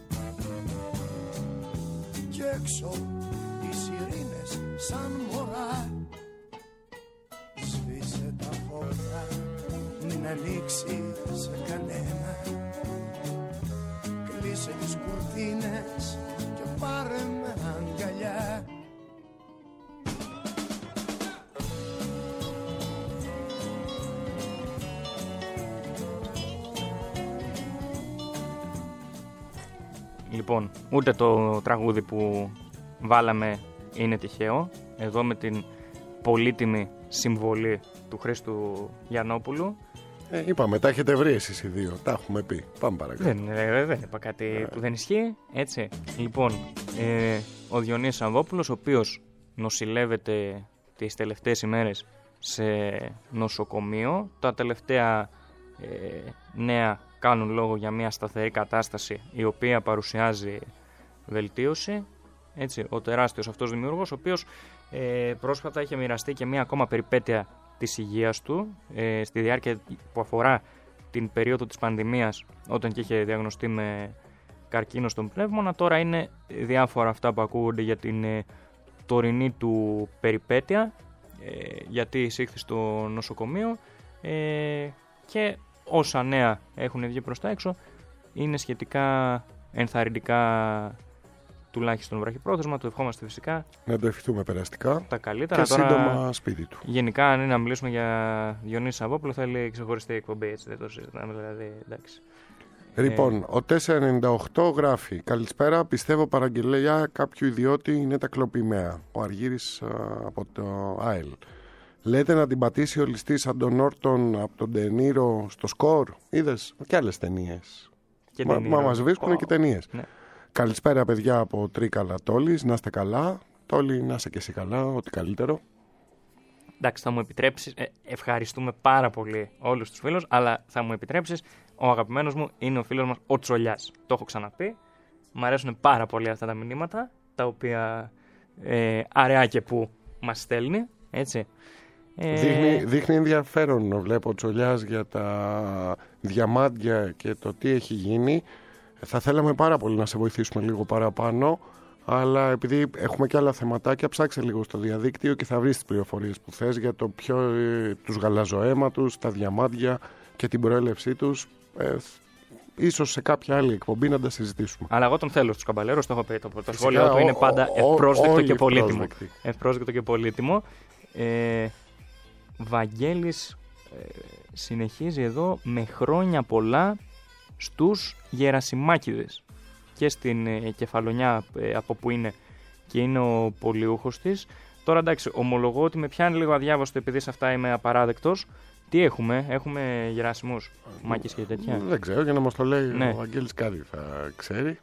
κι έξω οι σιρήνες σαν μωρά. Σβήσε τα φώτα, μην ανοίξει σε κανένα. Κλείσε τις κουρτίνες και πάρε με αγκαλιά. Λοιπόν, ούτε το τραγούδι που βάλαμε είναι τυχαίο. Εδώ με την πολύτιμη συμβολή του Χρήστου Γιαννόπουλου. Είπαμε, τα έχετε βρει εσείς οι δύο. Τα έχουμε πει. Πάμε παρακάτω. Δεν είπα κάτι που δεν ισχύει. Έτσι. Λοιπόν, ο Διονύσης Σαββόπουλος, ο οποίος νοσηλεύεται τις τελευταίες ημέρες σε νοσοκομείο. Τα τελευταία νέα κάνουν λόγο για μια σταθερή κατάσταση, η οποία παρουσιάζει βελτίωση. Έτσι, ο τεράστιος αυτός δημιουργός, ο οποίος πρόσφατα είχε μοιραστεί και μια ακόμα περιπέτεια της υγείας του στη διάρκεια που αφορά την περίοδο της πανδημίας, όταν και είχε διαγνωστεί με καρκίνο στον πνεύμονα. Τώρα είναι διάφορα αυτά που ακούγονται για την τωρινή του περιπέτεια, γιατί εισήχθη στο νοσοκομείο, και όσα νέα έχουν βγει προς τα έξω είναι σχετικά ενθαρρυντικά, τουλάχιστον βραχυπρόθεσμα. Το ευχόμαστε φυσικά. Να το ευχηθούμε περαστικά. Τα καλύτερα. Και τώρα, σύντομα σπίτι του. Γενικά, αν είναι να μιλήσουμε για Διονύση Σαββόπουλο, θα λέει ξεχωριστή εκπομπή. Έτσι, δεν το συζητάμε, δηλαδή. Εντάξει. Λοιπόν, ο 498 γράφει: καλησπέρα, πιστεύω παραγγελία κάποιου ιδιώτη είναι τα κλοπημαία. Ο Αργύρης από το ΑΕΛ. Λέτε να την πατήσει ο ληστής σαν τον Όρτον από τον Ντενίρο στο σκορ. Είδες και άλλες ταινίες. Μα μας βρίσκουν και ταινίες. Ναι. Καλησπέρα παιδιά από Τρίκαλα Τόλης. Να είστε καλά. Τόλη, να είσαι και εσύ καλά. Ό,τι καλύτερο. Εντάξει, θα μου επιτρέψεις. Ευχαριστούμε πάρα πολύ όλους τους φίλους. Αλλά θα μου επιτρέψεις, ο αγαπημένος μου είναι ο φίλος μας ο Τσολιάς. Το έχω ξαναπεί. Μ' αρέσουν πάρα πολύ αυτά τα μηνύματα, τα οποία αραιά και που μας στέλνει. Έτσι. Δείχνει ενδιαφέρον, βλέπω, ο Τσολιάς για τα διαμάντια και το τι έχει γίνει. Θα θέλαμε πάρα πολύ να σε βοηθήσουμε λίγο παραπάνω, αλλά επειδή έχουμε και άλλα θεματάκια, ψάξε λίγο στο διαδίκτυο και θα βρεις τις πληροφορίες που θες για το τους γαλαζοαίματους, τα διαμάντια και την προέλευσή τους. Ίσως σε κάποια άλλη εκπομπή να τα συζητήσουμε. Αλλά εγώ τον θέλω στους Καμπαλέρους, το έχω πει. Το σχόλιο του είναι πάντα ευπρόσδεκτο και πολύτιμο. Ευπρόσδεκτο και πολύτιμο. Βαγγέλης συνεχίζει εδώ: με χρόνια πολλά στους Γερασιμάκηδες, και στην Κεφαλονιά, από που είναι και είναι ο πολιούχος της. Τώρα εντάξει, ομολογώ ότι με πιάνει λίγο αδιάβαστο, επειδή σε αυτά είμαι απαράδεκτος. Τι έχουμε Γερασιμούς, Μάκης και τέτοια. Δεν ξέρω, για να μας το λέει ο Βαγγέλης κάτι θα ξέρει.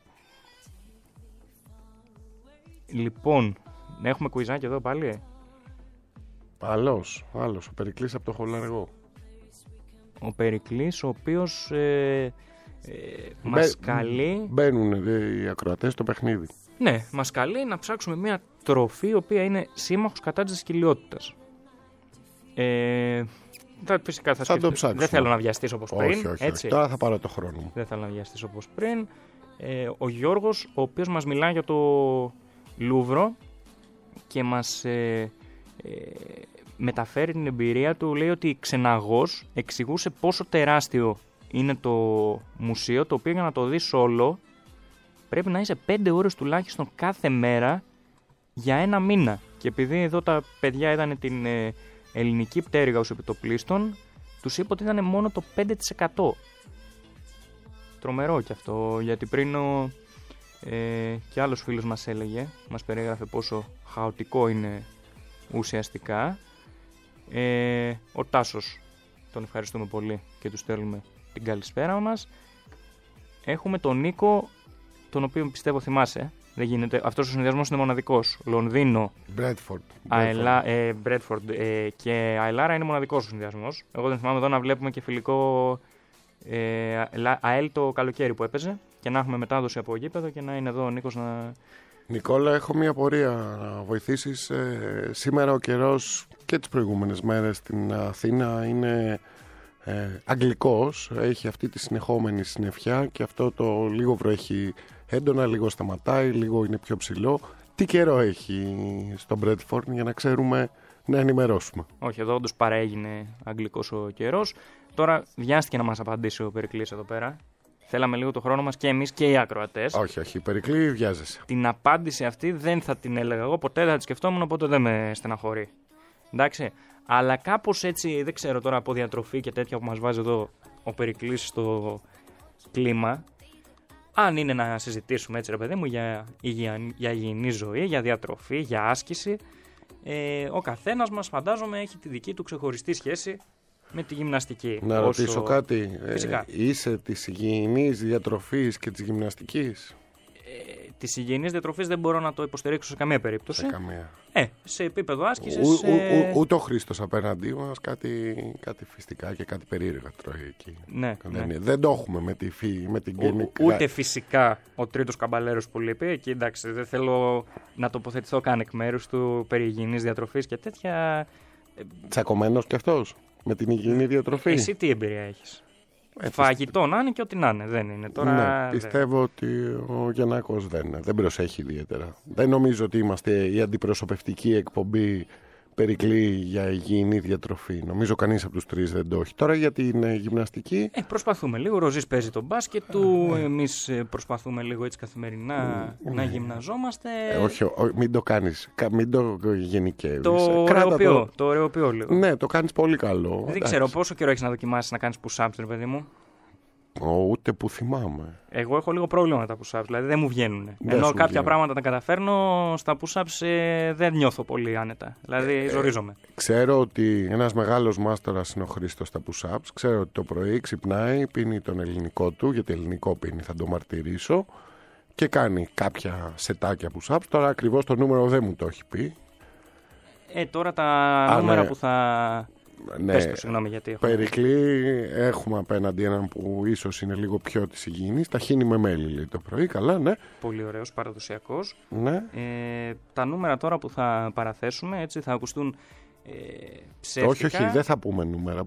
Λοιπόν, έχουμε κουιζάκι εδώ πάλι. Άλλος, ο Περικλής από το Χολαργό. Ο Περικλής, ο οποίος μας καλεί. Μπαίνουν οι ακροατές στο παιχνίδι. Ναι, μας καλεί να ψάξουμε μια τροφή η οποία είναι σύμμαχος κατά της δυσκολιότητας. Φυσικά θα το ψάξουμε. Δεν θέλω να βιαστήσω όπως πριν. Όχι. Τώρα θα πάρω το χρόνο μου. Δεν θέλω να βιαστήσω όπως πριν. Ο Γιώργος, ο οποίος μας μιλάει για το Λούβρο και μας μεταφέρει την εμπειρία του, λέει ότι ξεναγός εξηγούσε πόσο τεράστιο είναι το μουσείο, το οποίο για να το δεις όλο πρέπει να είσαι 5 ώρες τουλάχιστον κάθε μέρα για 1 μήνα. Και επειδή εδώ τα παιδιά είδαν την ελληνική πτέρυγα ως επιτοπλίστων, τους είπε ότι ήταν μόνο το 5%. Τρομερό κι αυτό, γιατί πριν και άλλος φίλος μας έλεγε, μας περιέγραφε πόσο χαοτικό είναι ουσιαστικά. Ο Τάσος, τον ευχαριστούμε πολύ και του στέλνουμε την καλησπέρα μας. Έχουμε τον Νίκο, τον οποίο πιστεύω θυμάσαι. Δεν γίνεται. Αυτός ο συνδυασμός είναι μοναδικός. Λονδίνο, Μπρέτφορντ και Αελάρα είναι μοναδικός ο συνδυασμός. Εγώ δεν θυμάμαι εδώ να βλέπουμε και φιλικό ΑΕΛ το καλοκαίρι που έπαιζε και να έχουμε μετάδοση από γήπεδο και να είναι εδώ ο Νίκος να... Νικόλα, έχω μια πορεία να βοηθήσεις. Σήμερα ο καιρός και τις προηγούμενες μέρες στην Αθήνα είναι αγγλικός. Έχει αυτή τη συνεχόμενη συννεφιά και αυτό το λίγο βρέχει έντονα, λίγο σταματάει, λίγο είναι πιο ψηλό. Τι καιρό έχει στο Μπρέτφορντ για να ξέρουμε να ενημερώσουμε? Όχι, εδώ όντως παραέγινε αγγλικός ο καιρός. Τώρα βιάστηκε να μας απαντήσει ο Περικλής εδώ πέρα. Θέλαμε λίγο το χρόνο μας και εμείς και οι ακροατές. Όχι, Περικλή, βιάζεσαι. Την απάντηση αυτή δεν θα την έλεγα εγώ, ποτέ δεν θα τη σκεφτόμουν, οπότε δεν με στεναχωρεί. Εντάξει. Αλλά κάπως έτσι, δεν ξέρω τώρα από διατροφή και τέτοια που μας βάζει εδώ ο Περικλής στο κλίμα. Αν είναι να συζητήσουμε έτσι, ρε παιδί μου, για υγιεινή ζωή, για διατροφή, για άσκηση, ο καθένας μας φαντάζομαι έχει τη δική του ξεχωριστή σχέση με τη γυμναστική. Να ρωτήσω κάτι. Φυσικά. Είσαι της υγιεινής διατροφής και της γυμναστικής? Της υγιεινής διατροφής δεν μπορώ να το υποστηρίξω σε καμία περίπτωση. Σε καμία. Σε επίπεδο άσκησης. Ούτε ο Χρήστος απέναντί μας κάτι φυσικά και κάτι περίεργα τρώει εκεί. Ναι. Δεν το έχουμε με την γενικά. Ούτε φυσικά ο τρίτος καμπαλέρος που λείπει. Εκεί εντάξει, δεν θέλω να τοποθετηθώ καν εκ μέρους του περί υγιεινής διατροφής και τέτοια. Τσακωμένος κι αυτός με την υγιεινή διατροφή? Εσύ τι εμπειρία έχεις? Φαγητό να είναι και ό,τι να είναι. Δεν είναι τώρα. Ναι, πιστεύω ότι ο Γιαννάκος δεν προσέχει ιδιαίτερα. Δεν νομίζω ότι είμαστε η αντιπροσωπευτική εκπομπή Περικλή για υγιεινή διατροφή. Νομίζω κανείς από τους τρεις δεν το έχει. Τώρα για την γυμναστική. Προσπαθούμε λίγο. Ο Ροζής παίζει τον μπάσκετ του. Εμείς προσπαθούμε λίγο έτσι καθημερινά να γυμναζόμαστε. Όχι, μην το κάνεις. Μην το γενικεύεις. Το ωρεοποιώ λίγο. Ναι, το κάνεις πολύ καλό. Δεν ξέρω πόσο καιρό έχεις να δοκιμάσεις να κάνεις push-ups, ρε παιδί μου. Ούτε που θυμάμαι. Εγώ έχω λίγο πρόβλημα με τα push-ups, δηλαδή δεν μου βγαίνουν. Ενώ κάποια πράγματα τα καταφέρνω, στα push-ups δεν νιώθω πολύ άνετα. Δηλαδή ζορίζομαι. Ξέρω ότι ένας μεγάλος μάστορας είναι ο Χρήστος στα push-ups. Ξέρω ότι το πρωί ξυπνάει, πίνει τον ελληνικό του, γιατί ελληνικό πίνει, θα το μαρτυρήσω, και κάνει κάποια σετάκια push-ups. Τώρα ακριβώς το νούμερο δεν μου το έχει πει. Τώρα τα νούμερα που θα... Ναι, πες το, συγγνώμη, γιατί έχω... Περικλή, έχουμε απέναντι έναν που ίσως είναι λίγο πιο της υγιεινής. Ταχύνει με μέλι, λέει, το πρωί, καλά, ναι. Πολύ ωραίος, παραδοσιακός. Ναι. Τα νούμερα τώρα που θα παραθέσουμε, έτσι θα ακουστούν ψεύτικα. Όχι, δεν θα πούμε νούμερα.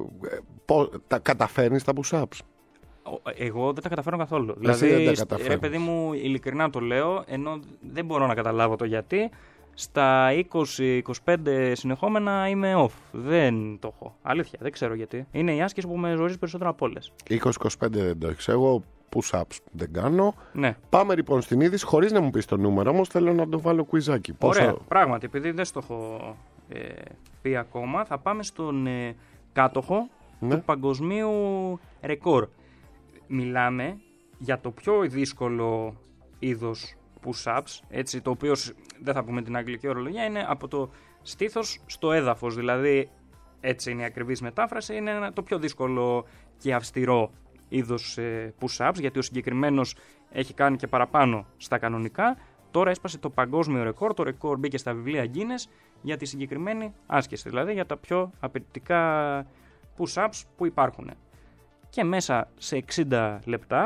Τα καταφέρνεις τα push-ups? Εγώ δεν τα καταφέρνω καθόλου. Εσύ δηλαδή, ρε παιδί μου, ειλικρινά το λέω, ενώ δεν μπορώ να καταλάβω το γιατί. Στα 20-25 συνεχόμενα είμαι off. Δεν το έχω. Αλήθεια, δεν ξέρω γιατί. Είναι η άσκηση που με ζορίζει περισσότερο από όλες. 20-25 δεν το έχεις. Εγώ push-ups δεν κάνω. Ναι. Πάμε λοιπόν στην είδηση, χωρίς να μου πεις το νούμερο, όμως θέλω να το βάλω κουιζάκι. Ωραία, πράγματι, επειδή δεν στο έχω πει ακόμα, θα πάμε στον κάτοχο του παγκοσμίου ρεκόρ. Μιλάμε για το πιο δύσκολο είδος push-ups, έτσι, το οποίο δεν θα πούμε την αγγλική ορολογία, είναι από το στήθος στο έδαφος, δηλαδή έτσι είναι η ακριβής μετάφραση, είναι το πιο δύσκολο και αυστηρό είδος push-ups, γιατί ο συγκεκριμένος έχει κάνει και παραπάνω στα κανονικά. Τώρα έσπασε το παγκόσμιο ρεκόρ, το ρεκόρ μπήκε στα βιβλία Guinness για τη συγκεκριμένη άσκηση, δηλαδή για τα πιο απαιτητικά push-ups που υπάρχουν. Και μέσα σε 60 λεπτά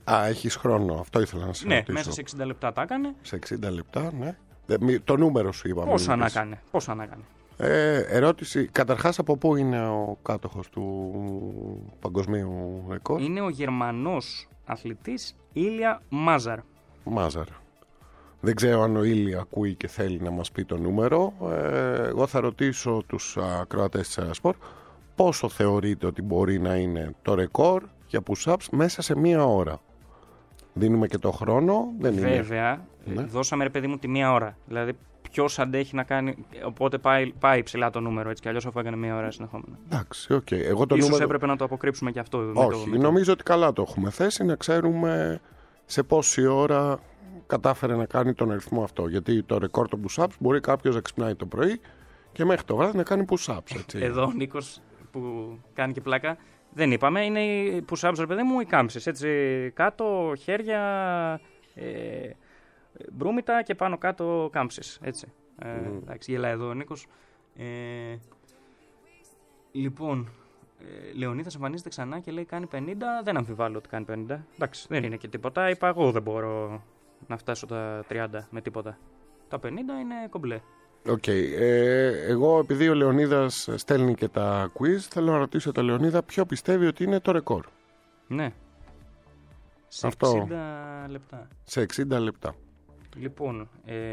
Έχεις χρόνο, αυτό ήθελα να σε Ναι, ρωτήσω. μέσα σε 60 λεπτά τα έκανε. Σε 60 λεπτά, ναι. Το νούμερο σου είπαμε. Πόσα να κάνει. Ερώτηση, καταρχάς από πού είναι ο κάτοχος του παγκοσμίου ρεκόρ? Είναι ο Γερμανός αθλητής Ήλια Μάζαρ. Μάζαρ. Δεν ξέρω αν ο Ήλια ακούει και θέλει να μας πει το νούμερο. Εγώ θα ρωτήσω τους ακροατές της Σπορ πόσο θεωρείτε ότι μπορεί να είναι το ρεκόρ για push-ups μέσα σε μία ώρα. Δίνουμε και το χρόνο. Δεν Βέβαια, είναι. δώσαμε ρε παιδί μου τη μία ώρα. Δηλαδή, ποιος αντέχει να κάνει. Οπότε πάει ψηλά το νούμερο έτσι κι αλλιώς, αφού έκανε μία ώρα συνεχόμενα. Εντάξει, οκ. Εγώ το Ίσως νούμερο... έπρεπε να το αποκρύψουμε και αυτό. Όχι, νομίζω ότι καλά το έχουμε θέσει, να ξέρουμε σε πόση ώρα κατάφερε να κάνει τον αριθμό αυτό. Γιατί το ρεκόρ των push-ups μπορεί κάποιος να ξυπνάει το πρωί και μέχρι το βράδυ να κάνει push-ups. Έτσι. Εδώ ο Νίκος που κάνει και πλάκα. Δεν είπαμε, είναι οι push-ups, ρε παιδί μου, οι κάμψεις. Έτσι, κάτω, χέρια, μπρούμητα και πάνω κάτω κάμψεις. Έτσι. Εντάξει, γελάει εδώ ο Νίκος. Λοιπόν, Λεωνίδας εμφανίζεται ξανά και λέει κάνει 50. Δεν αμφιβάλλω ότι κάνει 50. Εντάξει, δεν είναι και τίποτα. Είπα εγώ δεν μπορώ να φτάσω τα 30 με τίποτα. Τα 50 είναι κομπλέ. Οκ. Εγώ επειδή ο Λεωνίδας στέλνει και τα quiz, θέλω να ρωτήσω τον Λεωνίδα ποιο πιστεύει ότι είναι το ρεκόρ. Ναι. Σε Αυτό. 60 λεπτά. Σε 60 λεπτά. Λοιπόν,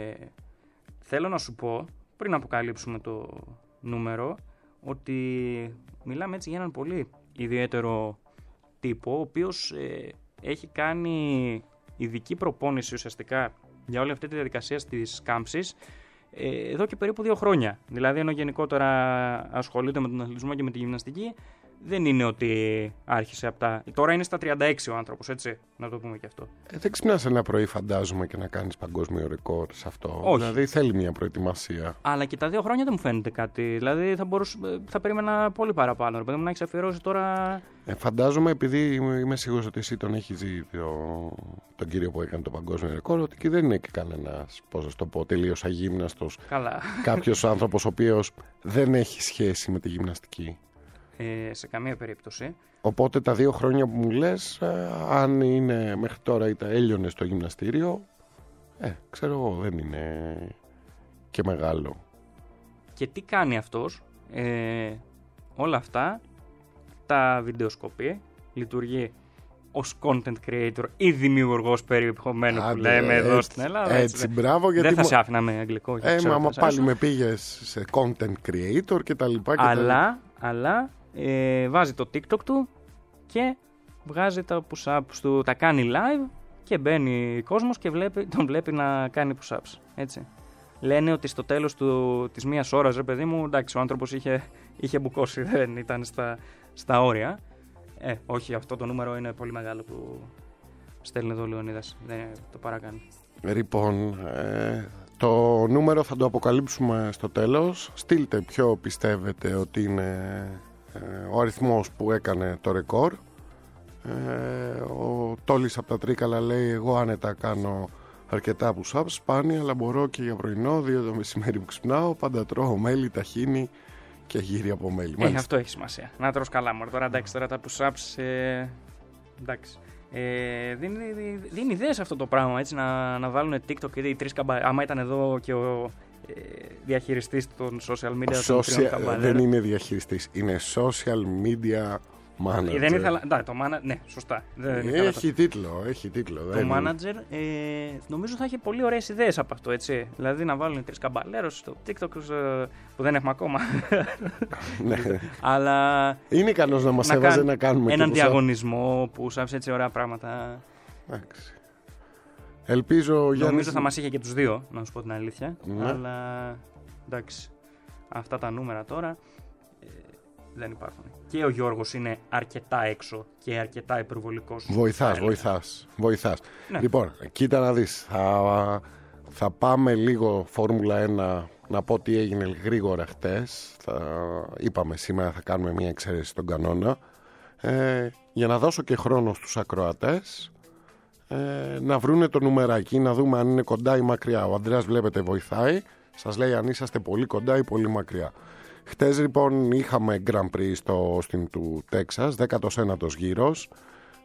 θέλω να σου πω, πριν αποκαλύψουμε το νούμερο, ότι μιλάμε έτσι για έναν πολύ ιδιαίτερο τύπο, ο οποίος έχει κάνει ειδική προπόνηση ουσιαστικά για όλη αυτή τη διαδικασία της κάμψης εδώ και περίπου 2 χρόνια. Δηλαδή, ενώ γενικότερα ασχολείται με τον αθλητισμό και με τη γυμναστική, δεν είναι ότι άρχισε από τα... Τώρα είναι στα 36 ο άνθρωπος, έτσι, να το πούμε και αυτό. Δεν ξυπνάς ένα πρωί, φαντάζομαι, και να κάνεις παγκόσμιο ρεκόρ σε αυτό. Όχι. Δηλαδή θέλει μια προετοιμασία. Αλλά και τα 2 χρόνια δεν μου φαίνεται κάτι. Δηλαδή θα περίμενα πολύ παραπάνω. Ρε παιδί μου, να έχεις αφιερώσει τώρα. Φαντάζομαι, επειδή είμαι σίγουρος ότι εσύ τον έχεις δει τον κύριο που έκανε το παγκόσμιο ρεκόρ, ότι και δεν είναι και κανένας, πώς να το πω, τελείως αγύμναστος. Καλά. Κάποιος άνθρωπος ο οποίος δεν έχει σχέση με τη γυμναστική. Σε καμία περίπτωση. Οπότε τα 2 χρόνια που μου λες, αν είναι μέχρι τώρα ή τα έλειωνε στο γυμναστήριο, ξέρω εγώ, δεν είναι και μεγάλο. Και τι κάνει αυτός? Όλα αυτά τα βιντεοσκοπεί, λειτουργεί ως content creator ή δημιουργός περιεχομένου που λέμε εδώ στην Ελλάδα. Έτσι, μπράβο. Γιατί δεν θα σε άφηνα με αγγλικό. Άμα πάλι με πήγες σε content creator και τα λοιπά. Αλλά βάζει το TikTok του και βγάζει τα push-ups του, τα κάνει live και μπαίνει κόσμος και τον βλέπει να κάνει push-ups. Έτσι. Λένε ότι στο τέλος της μίας ώρας, ρε παιδί μου, εντάξει, ο άνθρωπος είχε μπουκώσει, δεν ήταν στα όρια. Όχι, αυτό το νούμερο είναι πολύ μεγάλο που στέλνει εδώ ο Λεωνίδας. Δεν το παρακάνει. Λοιπόν, το νούμερο θα το αποκαλύψουμε στο τέλος. Στείλτε ποιο πιστεύετε ότι είναι ο αριθμός που έκανε το ρεκόρ. Ο Τόλης από τα Τρίκαλα λέει: εγώ άνετα κάνω αρκετά push-ups, σπάνια, αλλά μπορώ και για πρωινό, 2 το μεσημέρι που ξυπνάω, πάντα τρώω μέλι, ταχίνι και γύρι από μέλι. Αυτό έχει σημασία. Να τρως καλά μωρέ. Τώρα εντάξει, τώρα τα push-ups εντάξει. Δίνει ιδέες αυτό το πράγμα, έτσι, να βάλουν TikTok και οι 3 καμπανέλες. Άμα ήταν εδώ και ο διαχειριστής των social media των 3 καμπανέλων. Δεν είναι διαχειριστής, είναι social media manager. Δεν ήθελα, ναι, σωστά. Έχει τίτλο. Το manager νομίζω θα έχει πολύ ωραίες ιδέες από αυτό, έτσι. Δηλαδή να βάλουν 3 καμπαλέρους στο TikTok που δεν έχουμε ακόμα. Ναι. Αλλά είναι ικανός να μας έβαζε να κάνουμε έναν διαγωνισμό που σάψε έτσι ωραία πράγματα. Εντάξει. Ελπίζω Νομίζω θα μας είχε και τους 2, να σου πω την αλήθεια. Ναι. Αλλά εντάξει, αυτά τα νούμερα τώρα δεν υπάρχουν. Και ο Γιώργος είναι αρκετά έξω και αρκετά υπερβολικός. Βοηθάς. Ναι. Λοιπόν, κοίτα να δεις. Θα πάμε λίγο Φόρμουλα 1, να πω τι έγινε γρήγορα χτες. Είπαμε σήμερα θα κάνουμε μια εξαίρεση στον κανόνα. Για να δώσω και χρόνο στους ακροατές να βρούνε το νουμεράκι, να δούμε αν είναι κοντά ή μακριά. Ο Ανδρέας βλέπετε βοηθάει. Σας λέει αν είσαστε πολύ κοντά ή πολύ μακριά. Χτες λοιπόν είχαμε Grand Prix στο Austin του Τέξας, 19ος γύρος.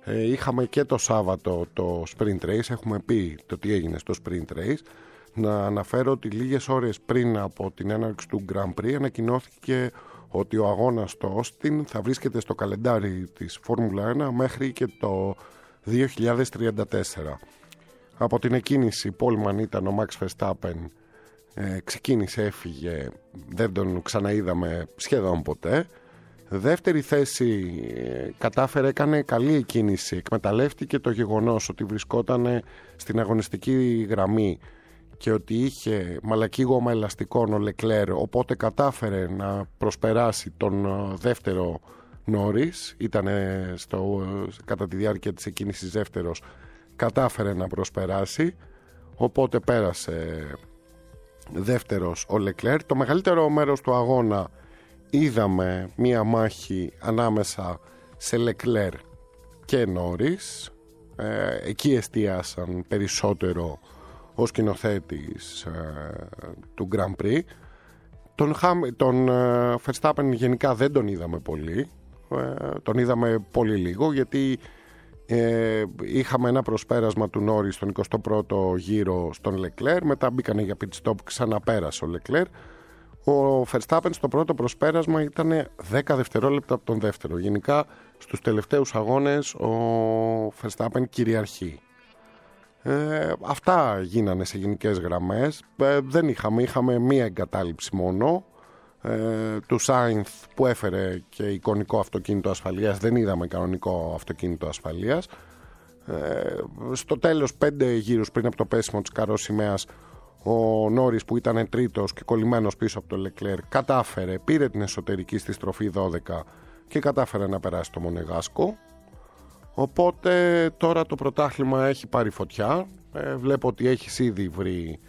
Είχαμε και το Σάββατο το Sprint Race, έχουμε πει το τι έγινε στο Sprint Race. Να αναφέρω ότι λίγες ώρες πριν από την έναρξη του Grand Prix ανακοινώθηκε ότι ο αγώνας στο Όστιν θα βρίσκεται στο καλεντάρι της Φόρμουλα 1 μέχρι και το 2034. Από την εκκίνηση πόλμαν ήταν ο Max Verstappen, ξεκίνησε, έφυγε, δεν τον ξαναείδαμε σχεδόν ποτέ. Δεύτερη θέση κατάφερε, έκανε καλή εκκίνηση, εκμεταλλεύτηκε το γεγονός ότι βρισκόταν στην αγωνιστική γραμμή και ότι είχε μαλακή γόμα ελαστικών ο Λεκλέρ, οπότε κατάφερε να προσπεράσει τον δεύτερο Νόρις, ήταν κατά τη διάρκεια της εκκίνησης δεύτερος, κατάφερε να προσπεράσει, οπότε πέρασε δεύτερος ο Λεκλέρ. Το μεγαλύτερο μέρος του αγώνα είδαμε μία μάχη ανάμεσα σε Λεκλέρ και Νόρις, εκεί εστίασαν περισσότερο ο σκηνοθέτης του Grand Prix. Τον Verstappen γενικά δεν τον είδαμε πολύ, τον είδαμε πολύ λίγο, γιατί είχαμε ένα προσπέρασμα του Νόρις στον 21ο γύρο στον Leclerc, μετά μπήκανε για pit stop, ξαναπέρασε ο Leclerc. Ο Verstappen στο πρώτο προσπέρασμα ήταν 10 δευτερόλεπτα από τον δεύτερο. Γενικά στους τελευταίους αγώνες ο Verstappen κυριαρχεί. Αυτά γίνανε σε γενικές γραμμές. Δεν είχαμε μία εγκατάλειψη μόνο, του Σάινθ που έφερε και εικονικό αυτοκίνητο ασφαλείας. Δεν είδαμε κανονικό αυτοκίνητο ασφαλείας. Στο τέλος, 5 γύρους πριν από το πέσιμο της καροσημαίας, ο Νόρις που ήταν τρίτος και κολλημένος πίσω από το Λεκλέρ κατάφερε, πήρε την εσωτερική στη στροφή 12 και κατάφερε να περάσει το Μονεγάσκο. Οπότε τώρα το έχει πάρει φωτιά. Βλέπω ότι έχεις ήδη βρει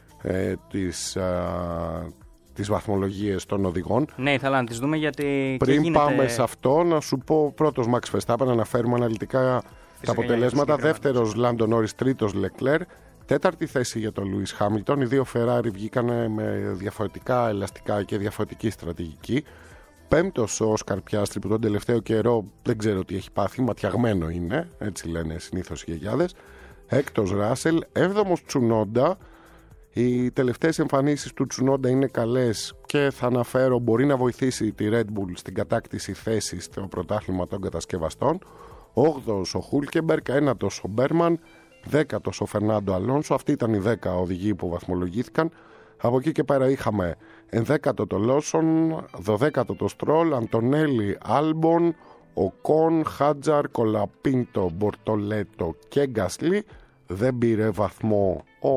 τις βαθμολογίες των οδηγών. Ναι, ήθελα να τις δούμε γιατί πριν πάμε σε αυτό, να σου πω πρώτος Max Verstappen, να αναφέρουμε αναλυτικά τα αποτελέσματα. Δεύτερος Λάντο Νόρις, τρίτος Leclerc, τέταρτη θέση για τον Λούις Χάμιλτον. Οι δύο Ferrari βγήκαν με διαφορετικά ελαστικά και διαφορετική στρατηγική. Πέμπτος ο Όσκαρ Πιάστρι, που τον τελευταίο καιρό δεν ξέρω τι έχει πάθει, ματιαγμένο είναι, έτσι λένε συνήθως οι γιαγιάδες. Έκτος Ράσελ, έβδομος Τσουνόντα. Οι τελευταίες εμφανίσεις του Τσουνόντα είναι καλές και θα αναφέρω, μπορεί να βοηθήσει τη Red Bull στην κατάκτηση θέσης στο πρωτάθλημα των κατασκευαστών. Όγδοος ο Χούλκεμπερκ, ένατος ο Μπέρμαν, δέκατος ο Φερνάντο Αλόνσο. Αυτοί ήταν οι 10 οδηγοί που βαθμολογήθηκαν. Από εκεί και πέρα είχαμε 11ο το Λόσον, 12ο το Στρόλ, Αντονέλη, Άλμπον, Οκόν, Χάτζαρ, Κολαπίντο, Μπορτολέτο και Γκάσλι. Δεν πήρε βαθμό ο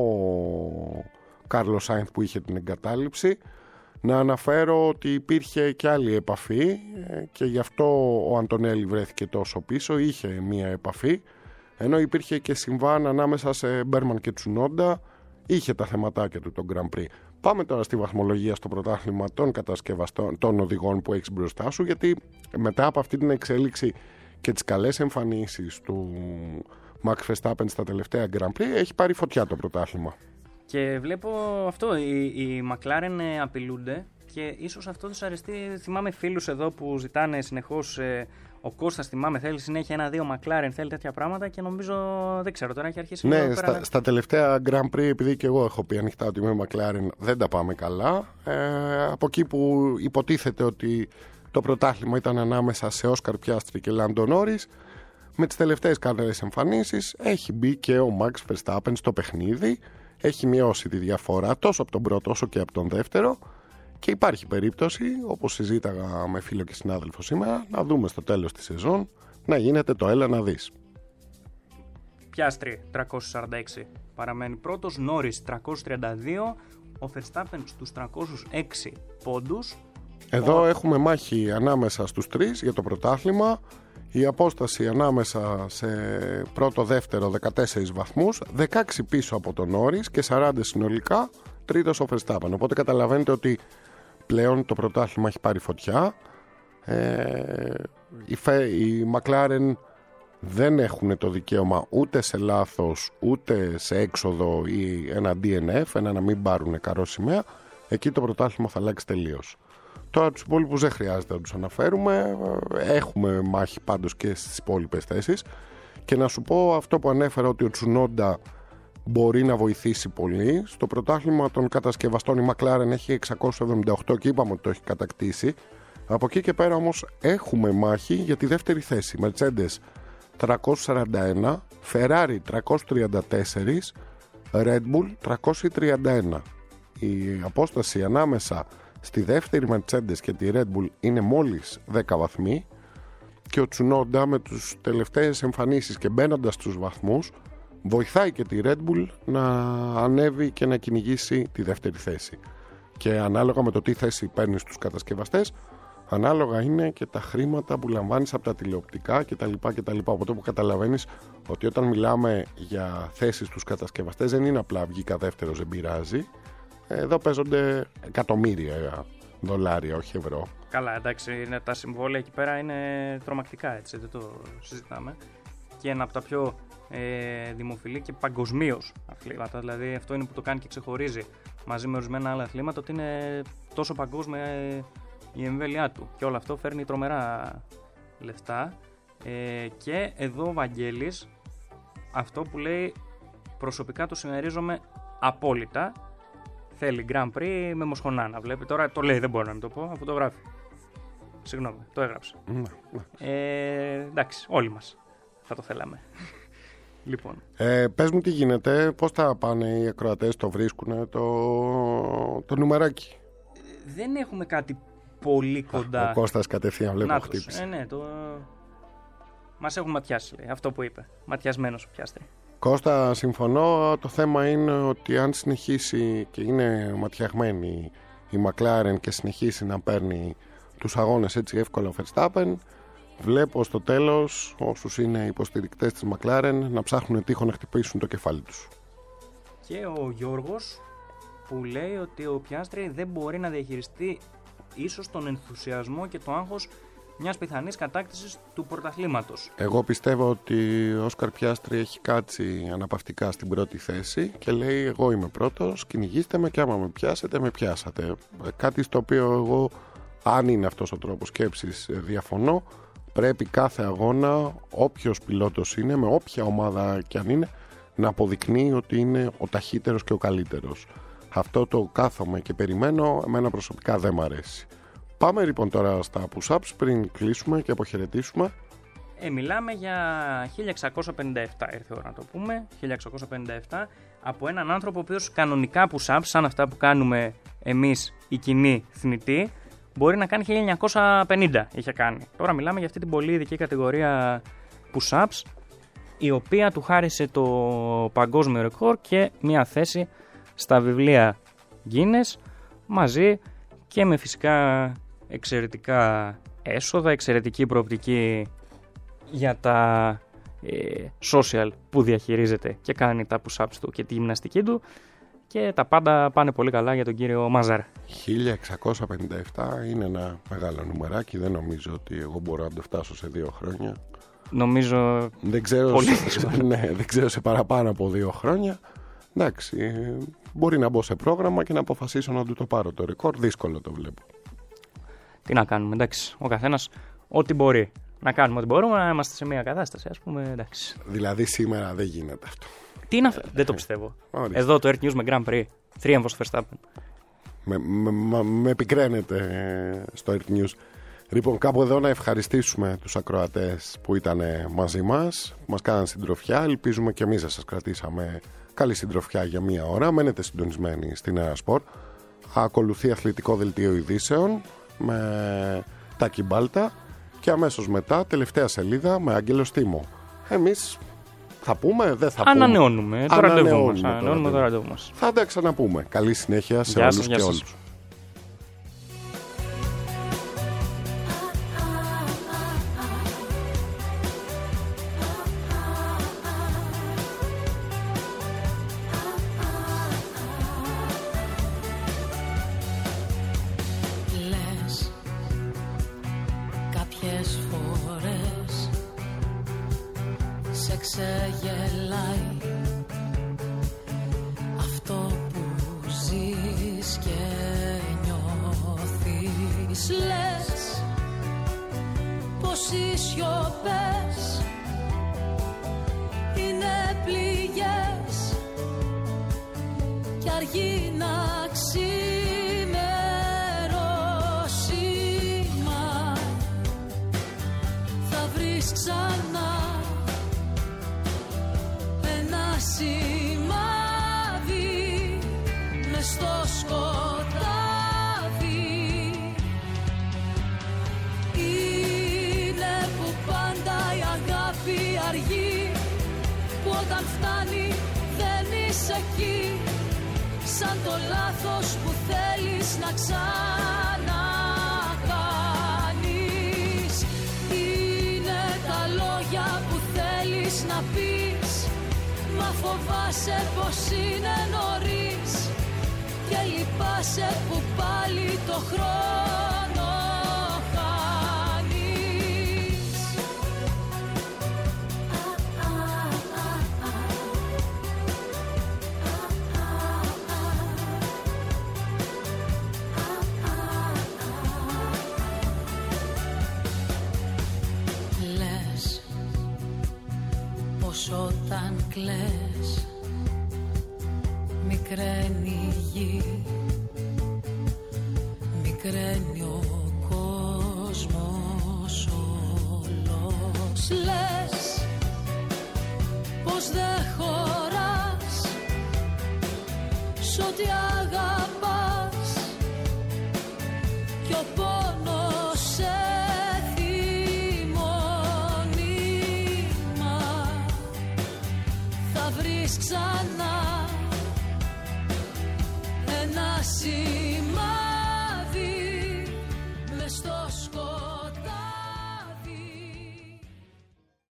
Κάρλος Σάινθ που είχε την εγκατάλειψη. Να αναφέρω ότι υπήρχε και άλλη επαφή και γι' αυτό ο Αντονέλη βρέθηκε τόσο πίσω. Είχε μία επαφή, ενώ υπήρχε και συμβάν ανάμεσα σε Μπέρμαν και Τσουνόντα. Είχε τα θεματάκια του το Grand Prix. Πάμε τώρα στη βαθμολογία στο πρωτάθλημα των κατασκευαστών, των οδηγών που έχεις μπροστά σου, γιατί μετά από αυτή την εξέλιξη και τις καλές εμφανίσεις του Max Verstappen στα τελευταία Grand Prix έχει πάρει φωτιά το πρωτάθλημα. Και βλέπω αυτό, οι McLaren απειλούνται και ίσως αυτό τους αρεστεί. Θυμάμαι φίλους εδώ που ζητάνε συνεχώς, ο Κώστας θυμάμαι θέλει συνέχεια 1-2 McLaren, θέλει τέτοια πράγματα και νομίζω, δεν ξέρω, τώρα έχει αρχίσει. Ναι, στα τελευταία Grand Prix, επειδή και εγώ έχω πει ανοιχτά ότι με McLaren δεν τα πάμε καλά, από εκεί που υποτίθεται ότι το πρωτάθλημα ήταν ανάμεσα σε Όσκαρ Πιάστρι και Λάντο Νόρις, με τις τελευταίες καλές εμφανίσεις έχει μπει και ο Max Verstappen στο παιχνίδι, έχει μειώσει τη διαφορά τόσο από τον πρώτο όσο και από τον δεύτερο και υπάρχει περίπτωση, όπως συζήταγα με φίλο και συνάδελφο σήμερα, να δούμε στο τέλος της σεζόν να γίνεται το έλα να δεις. Πιάστρι 346 παραμένει πρώτος, Νόρις 332, ο Verstappen στους 306 πόντους. Εδώ έχουμε μάχη ανάμεσα στους τρεις για το πρωτάθλημα. Η απόσταση ανάμεσα σε πρώτο-δεύτερο 14 βαθμούς, 16 πίσω από τον Νόρις και 40 συνολικά, τρίτος ο Verstappen. Οπότε καταλαβαίνετε πλέον το πρωτάθλημα έχει πάρει φωτιά. Οι McLaren δεν έχουν το δικαίωμα ούτε σε λάθος ούτε σε έξοδο ή ένα DNF, ένα να μην πάρουν καρό σημαία. Εκεί το πρωτάθλημα θα αλλάξει τελείως. Τώρα τους υπόλοιπους δεν χρειάζεται να τους αναφέρουμε. Έχουμε μάχη πάντως και στις υπόλοιπες θέσεις. Και να σου πω αυτό που ανέφερα, ότι ο Τσουνόντα μπορεί να βοηθήσει πολύ. Στο πρωτάθλημα των κατασκευαστών η McLaren έχει 678 και είπαμε ότι το έχει κατακτήσει. Από εκεί και πέρα όμως έχουμε μάχη για τη δεύτερη θέση. Mercedes 341, Ferrari 334, Red Bull 331. Η απόσταση ανάμεσα στη δεύτερη Mercedes και τη Red Bull είναι μόλις 10 βαθμοί και ο Τσουνόντα με τους τελευταίες εμφανίσεις και μπαίνοντας στους βαθμούς βοηθάει και τη Red Bull να ανέβει και να κυνηγήσει τη δεύτερη θέση. Και ανάλογα με το τι θέση παίρνει στους κατασκευαστές, ανάλογα είναι και τα χρήματα που λαμβάνεις από τα τηλεοπτικά κτλ. Οπότε που καταλαβαίνεις ότι όταν μιλάμε για θέσεις στους κατασκευαστές δεν είναι απλά βγήκα δεύτερος, δεν πειράζει. Εδώ παίζονται εκατομμύρια δολάρια, όχι ευρώ. Καλά, εντάξει, τα συμβόλαια εκεί πέρα είναι τρομακτικά, έτσι, δεν το συζητάμε. Και ένα από τα πιο δημοφιλή και παγκοσμίως αθλήματα, δηλαδή αυτό είναι που το κάνει και ξεχωρίζει μαζί με ορισμένα άλλα αθλήματα, ότι είναι τόσο παγκόσμια η εμβέλειά του. Και όλο αυτό φέρνει τρομερά λεφτά. Και εδώ ο Βαγγέλης αυτό που λέει προσωπικά το συμμερίζομαι απόλυτα. Θέλει Grand Prix με μοσχονάνα. Βλέπει τώρα, το λέει, δεν μπορώ να μην το πω, αφού το γράφει. Συγγνώμη, το έγραψε. Εντάξει, όλοι μας θα το θέλαμε. Λοιπόν. Πες μου τι γίνεται, πώς θα πάνε οι ακροατές, το βρίσκουνε το νουμεράκι. Δεν έχουμε κάτι πολύ κοντά. Ο Κώστας κατευθείαν βλέπω χτύπησε. Ναι, μας έχουν ματιάσει, λέει, αυτό που είπε. Ματιασμένος ο πιάστρι. Κώστα, συμφωνώ. Το θέμα είναι ότι αν συνεχίσει και είναι ματιαγμένη η McLaren και συνεχίσει να παίρνει τους αγώνες έτσι εύκολα ο Verstappen, βλέπω στο τέλος όσους είναι υποστηρικτές της McLaren να ψάχνουν τείχο να χτυπήσουν το κεφάλι τους. Και ο Γιώργος που λέει ότι ο Πιάστρι δεν μπορεί να διαχειριστεί ίσως τον ενθουσιασμό και το άγχος μιας πιθανής κατάκτησης του πρωταθλήματος. Εγώ πιστεύω ότι ο Όσκαρ Πιάστρι έχει κάτσει αναπαυτικά στην πρώτη θέση και λέει εγώ είμαι πρώτος, κυνηγήστε με και άμα με πιάσετε με πιάσατε. Κάτι στο οποίο εγώ, αν είναι αυτός ο τρόπος σκέψης, διαφωνώ. Πρέπει κάθε αγώνα, όποιος πιλότος είναι, με όποια ομάδα κι αν είναι, να αποδεικνύει ότι είναι ο ταχύτερος και ο καλύτερος. Αυτό το κάθομαι και περιμένω, εμένα προσωπικά δεν μ' αρέσει. Πάμε λοιπόν τώρα στα push-ups πριν κλείσουμε και αποχαιρετήσουμε. Μιλάμε για 1657, ήρθε η ώρα να το πούμε, 1657, από έναν άνθρωπο ο οποίος κανονικά push-ups, σαν αυτά που κάνουμε εμείς οι κοινοί θνητοί, μπορεί να κάνει 1950 είχε κάνει. Τώρα μιλάμε για αυτή την πολύ ειδική κατηγορία push-ups, η οποία του χάρισε το παγκόσμιο ρεκόρ και μια θέση στα βιβλία Guinness, μαζί και με φυσικά εξαιρετικά έσοδα, εξαιρετική προοπτική για τα social που διαχειρίζεται και κάνει τα push-ups του και τη γυμναστική του, και τα πάντα πάνε πολύ καλά για τον κύριο Μάζαρ. 1657 είναι ένα μεγάλο νουμεράκι, δεν νομίζω ότι εγώ μπορώ να το φτάσω σε 2 χρόνια. Νομίζω δεν ξέρω, πολύ ναι, δεν ξέρω σε παραπάνω από 2 χρόνια. Εντάξει, μπορεί να μπω σε πρόγραμμα και να αποφασίσω να του το πάρω το ρεκόρ, δύσκολο το βλέπω. Τι να κάνουμε, εντάξει, ο καθένας ό,τι μπορεί. Να κάνουμε ό,τι μπορούμε, να είμαστε σε μια κατάσταση, ας πούμε, εντάξει. Δηλαδή σήμερα δεν γίνεται αυτό. Τι είναι αυτό, δεν το πιστεύω. Εδώ το Earth News με Grand Prix, θρίαμβος Verstappen. Με επικραίνεται στο Earth News. Λοιπόν, κάπου εδώ να ευχαριστήσουμε τους ακροατές που ήταν μαζί μας, που μας κάναν συντροφιά. Ελπίζουμε και εμείς να σας κρατήσαμε καλή συντροφιά για 1 ώρα. Μένετε συντονισμένοι στην Aerosport. Ακολουθεί αθλητικό δελτίο ειδήσεων με Τάκη Μπάλτα και αμέσως μετά τελευταία σελίδα με Άγγελο Στίμο. Εμείς θα πούμε, δεν θα ανανεώνουμε πούμε. Το ραντεβού μας. Θα τα ξαναπούμε. Καλή συνέχεια σε όλους και όλους. αργεί να ξημερώσει, μα θα βρεις ξανά ένα σημάδι μες στο σκοτάδι. Είναι που πάντα η αγάπη αργεί, που όταν φτάνει δεν είσαι εκεί, σαν το λάθος που θέλεις να ξανακάνεις. Είναι τα λόγια που θέλεις να πεις, μα φοβάσαι πως είναι νωρίς και λυπάσαι που πάλι το χρόνο χάνεις. Λες πως όταν κλαις μικραίνει η γη, μικραίνει ο κόσμος όλος. Λες πως δεν χωράς σ' ό,τι αγαπάς κι ο πόνος σε θυμώνει, μα θα βρεις ξανά ένα σημάδι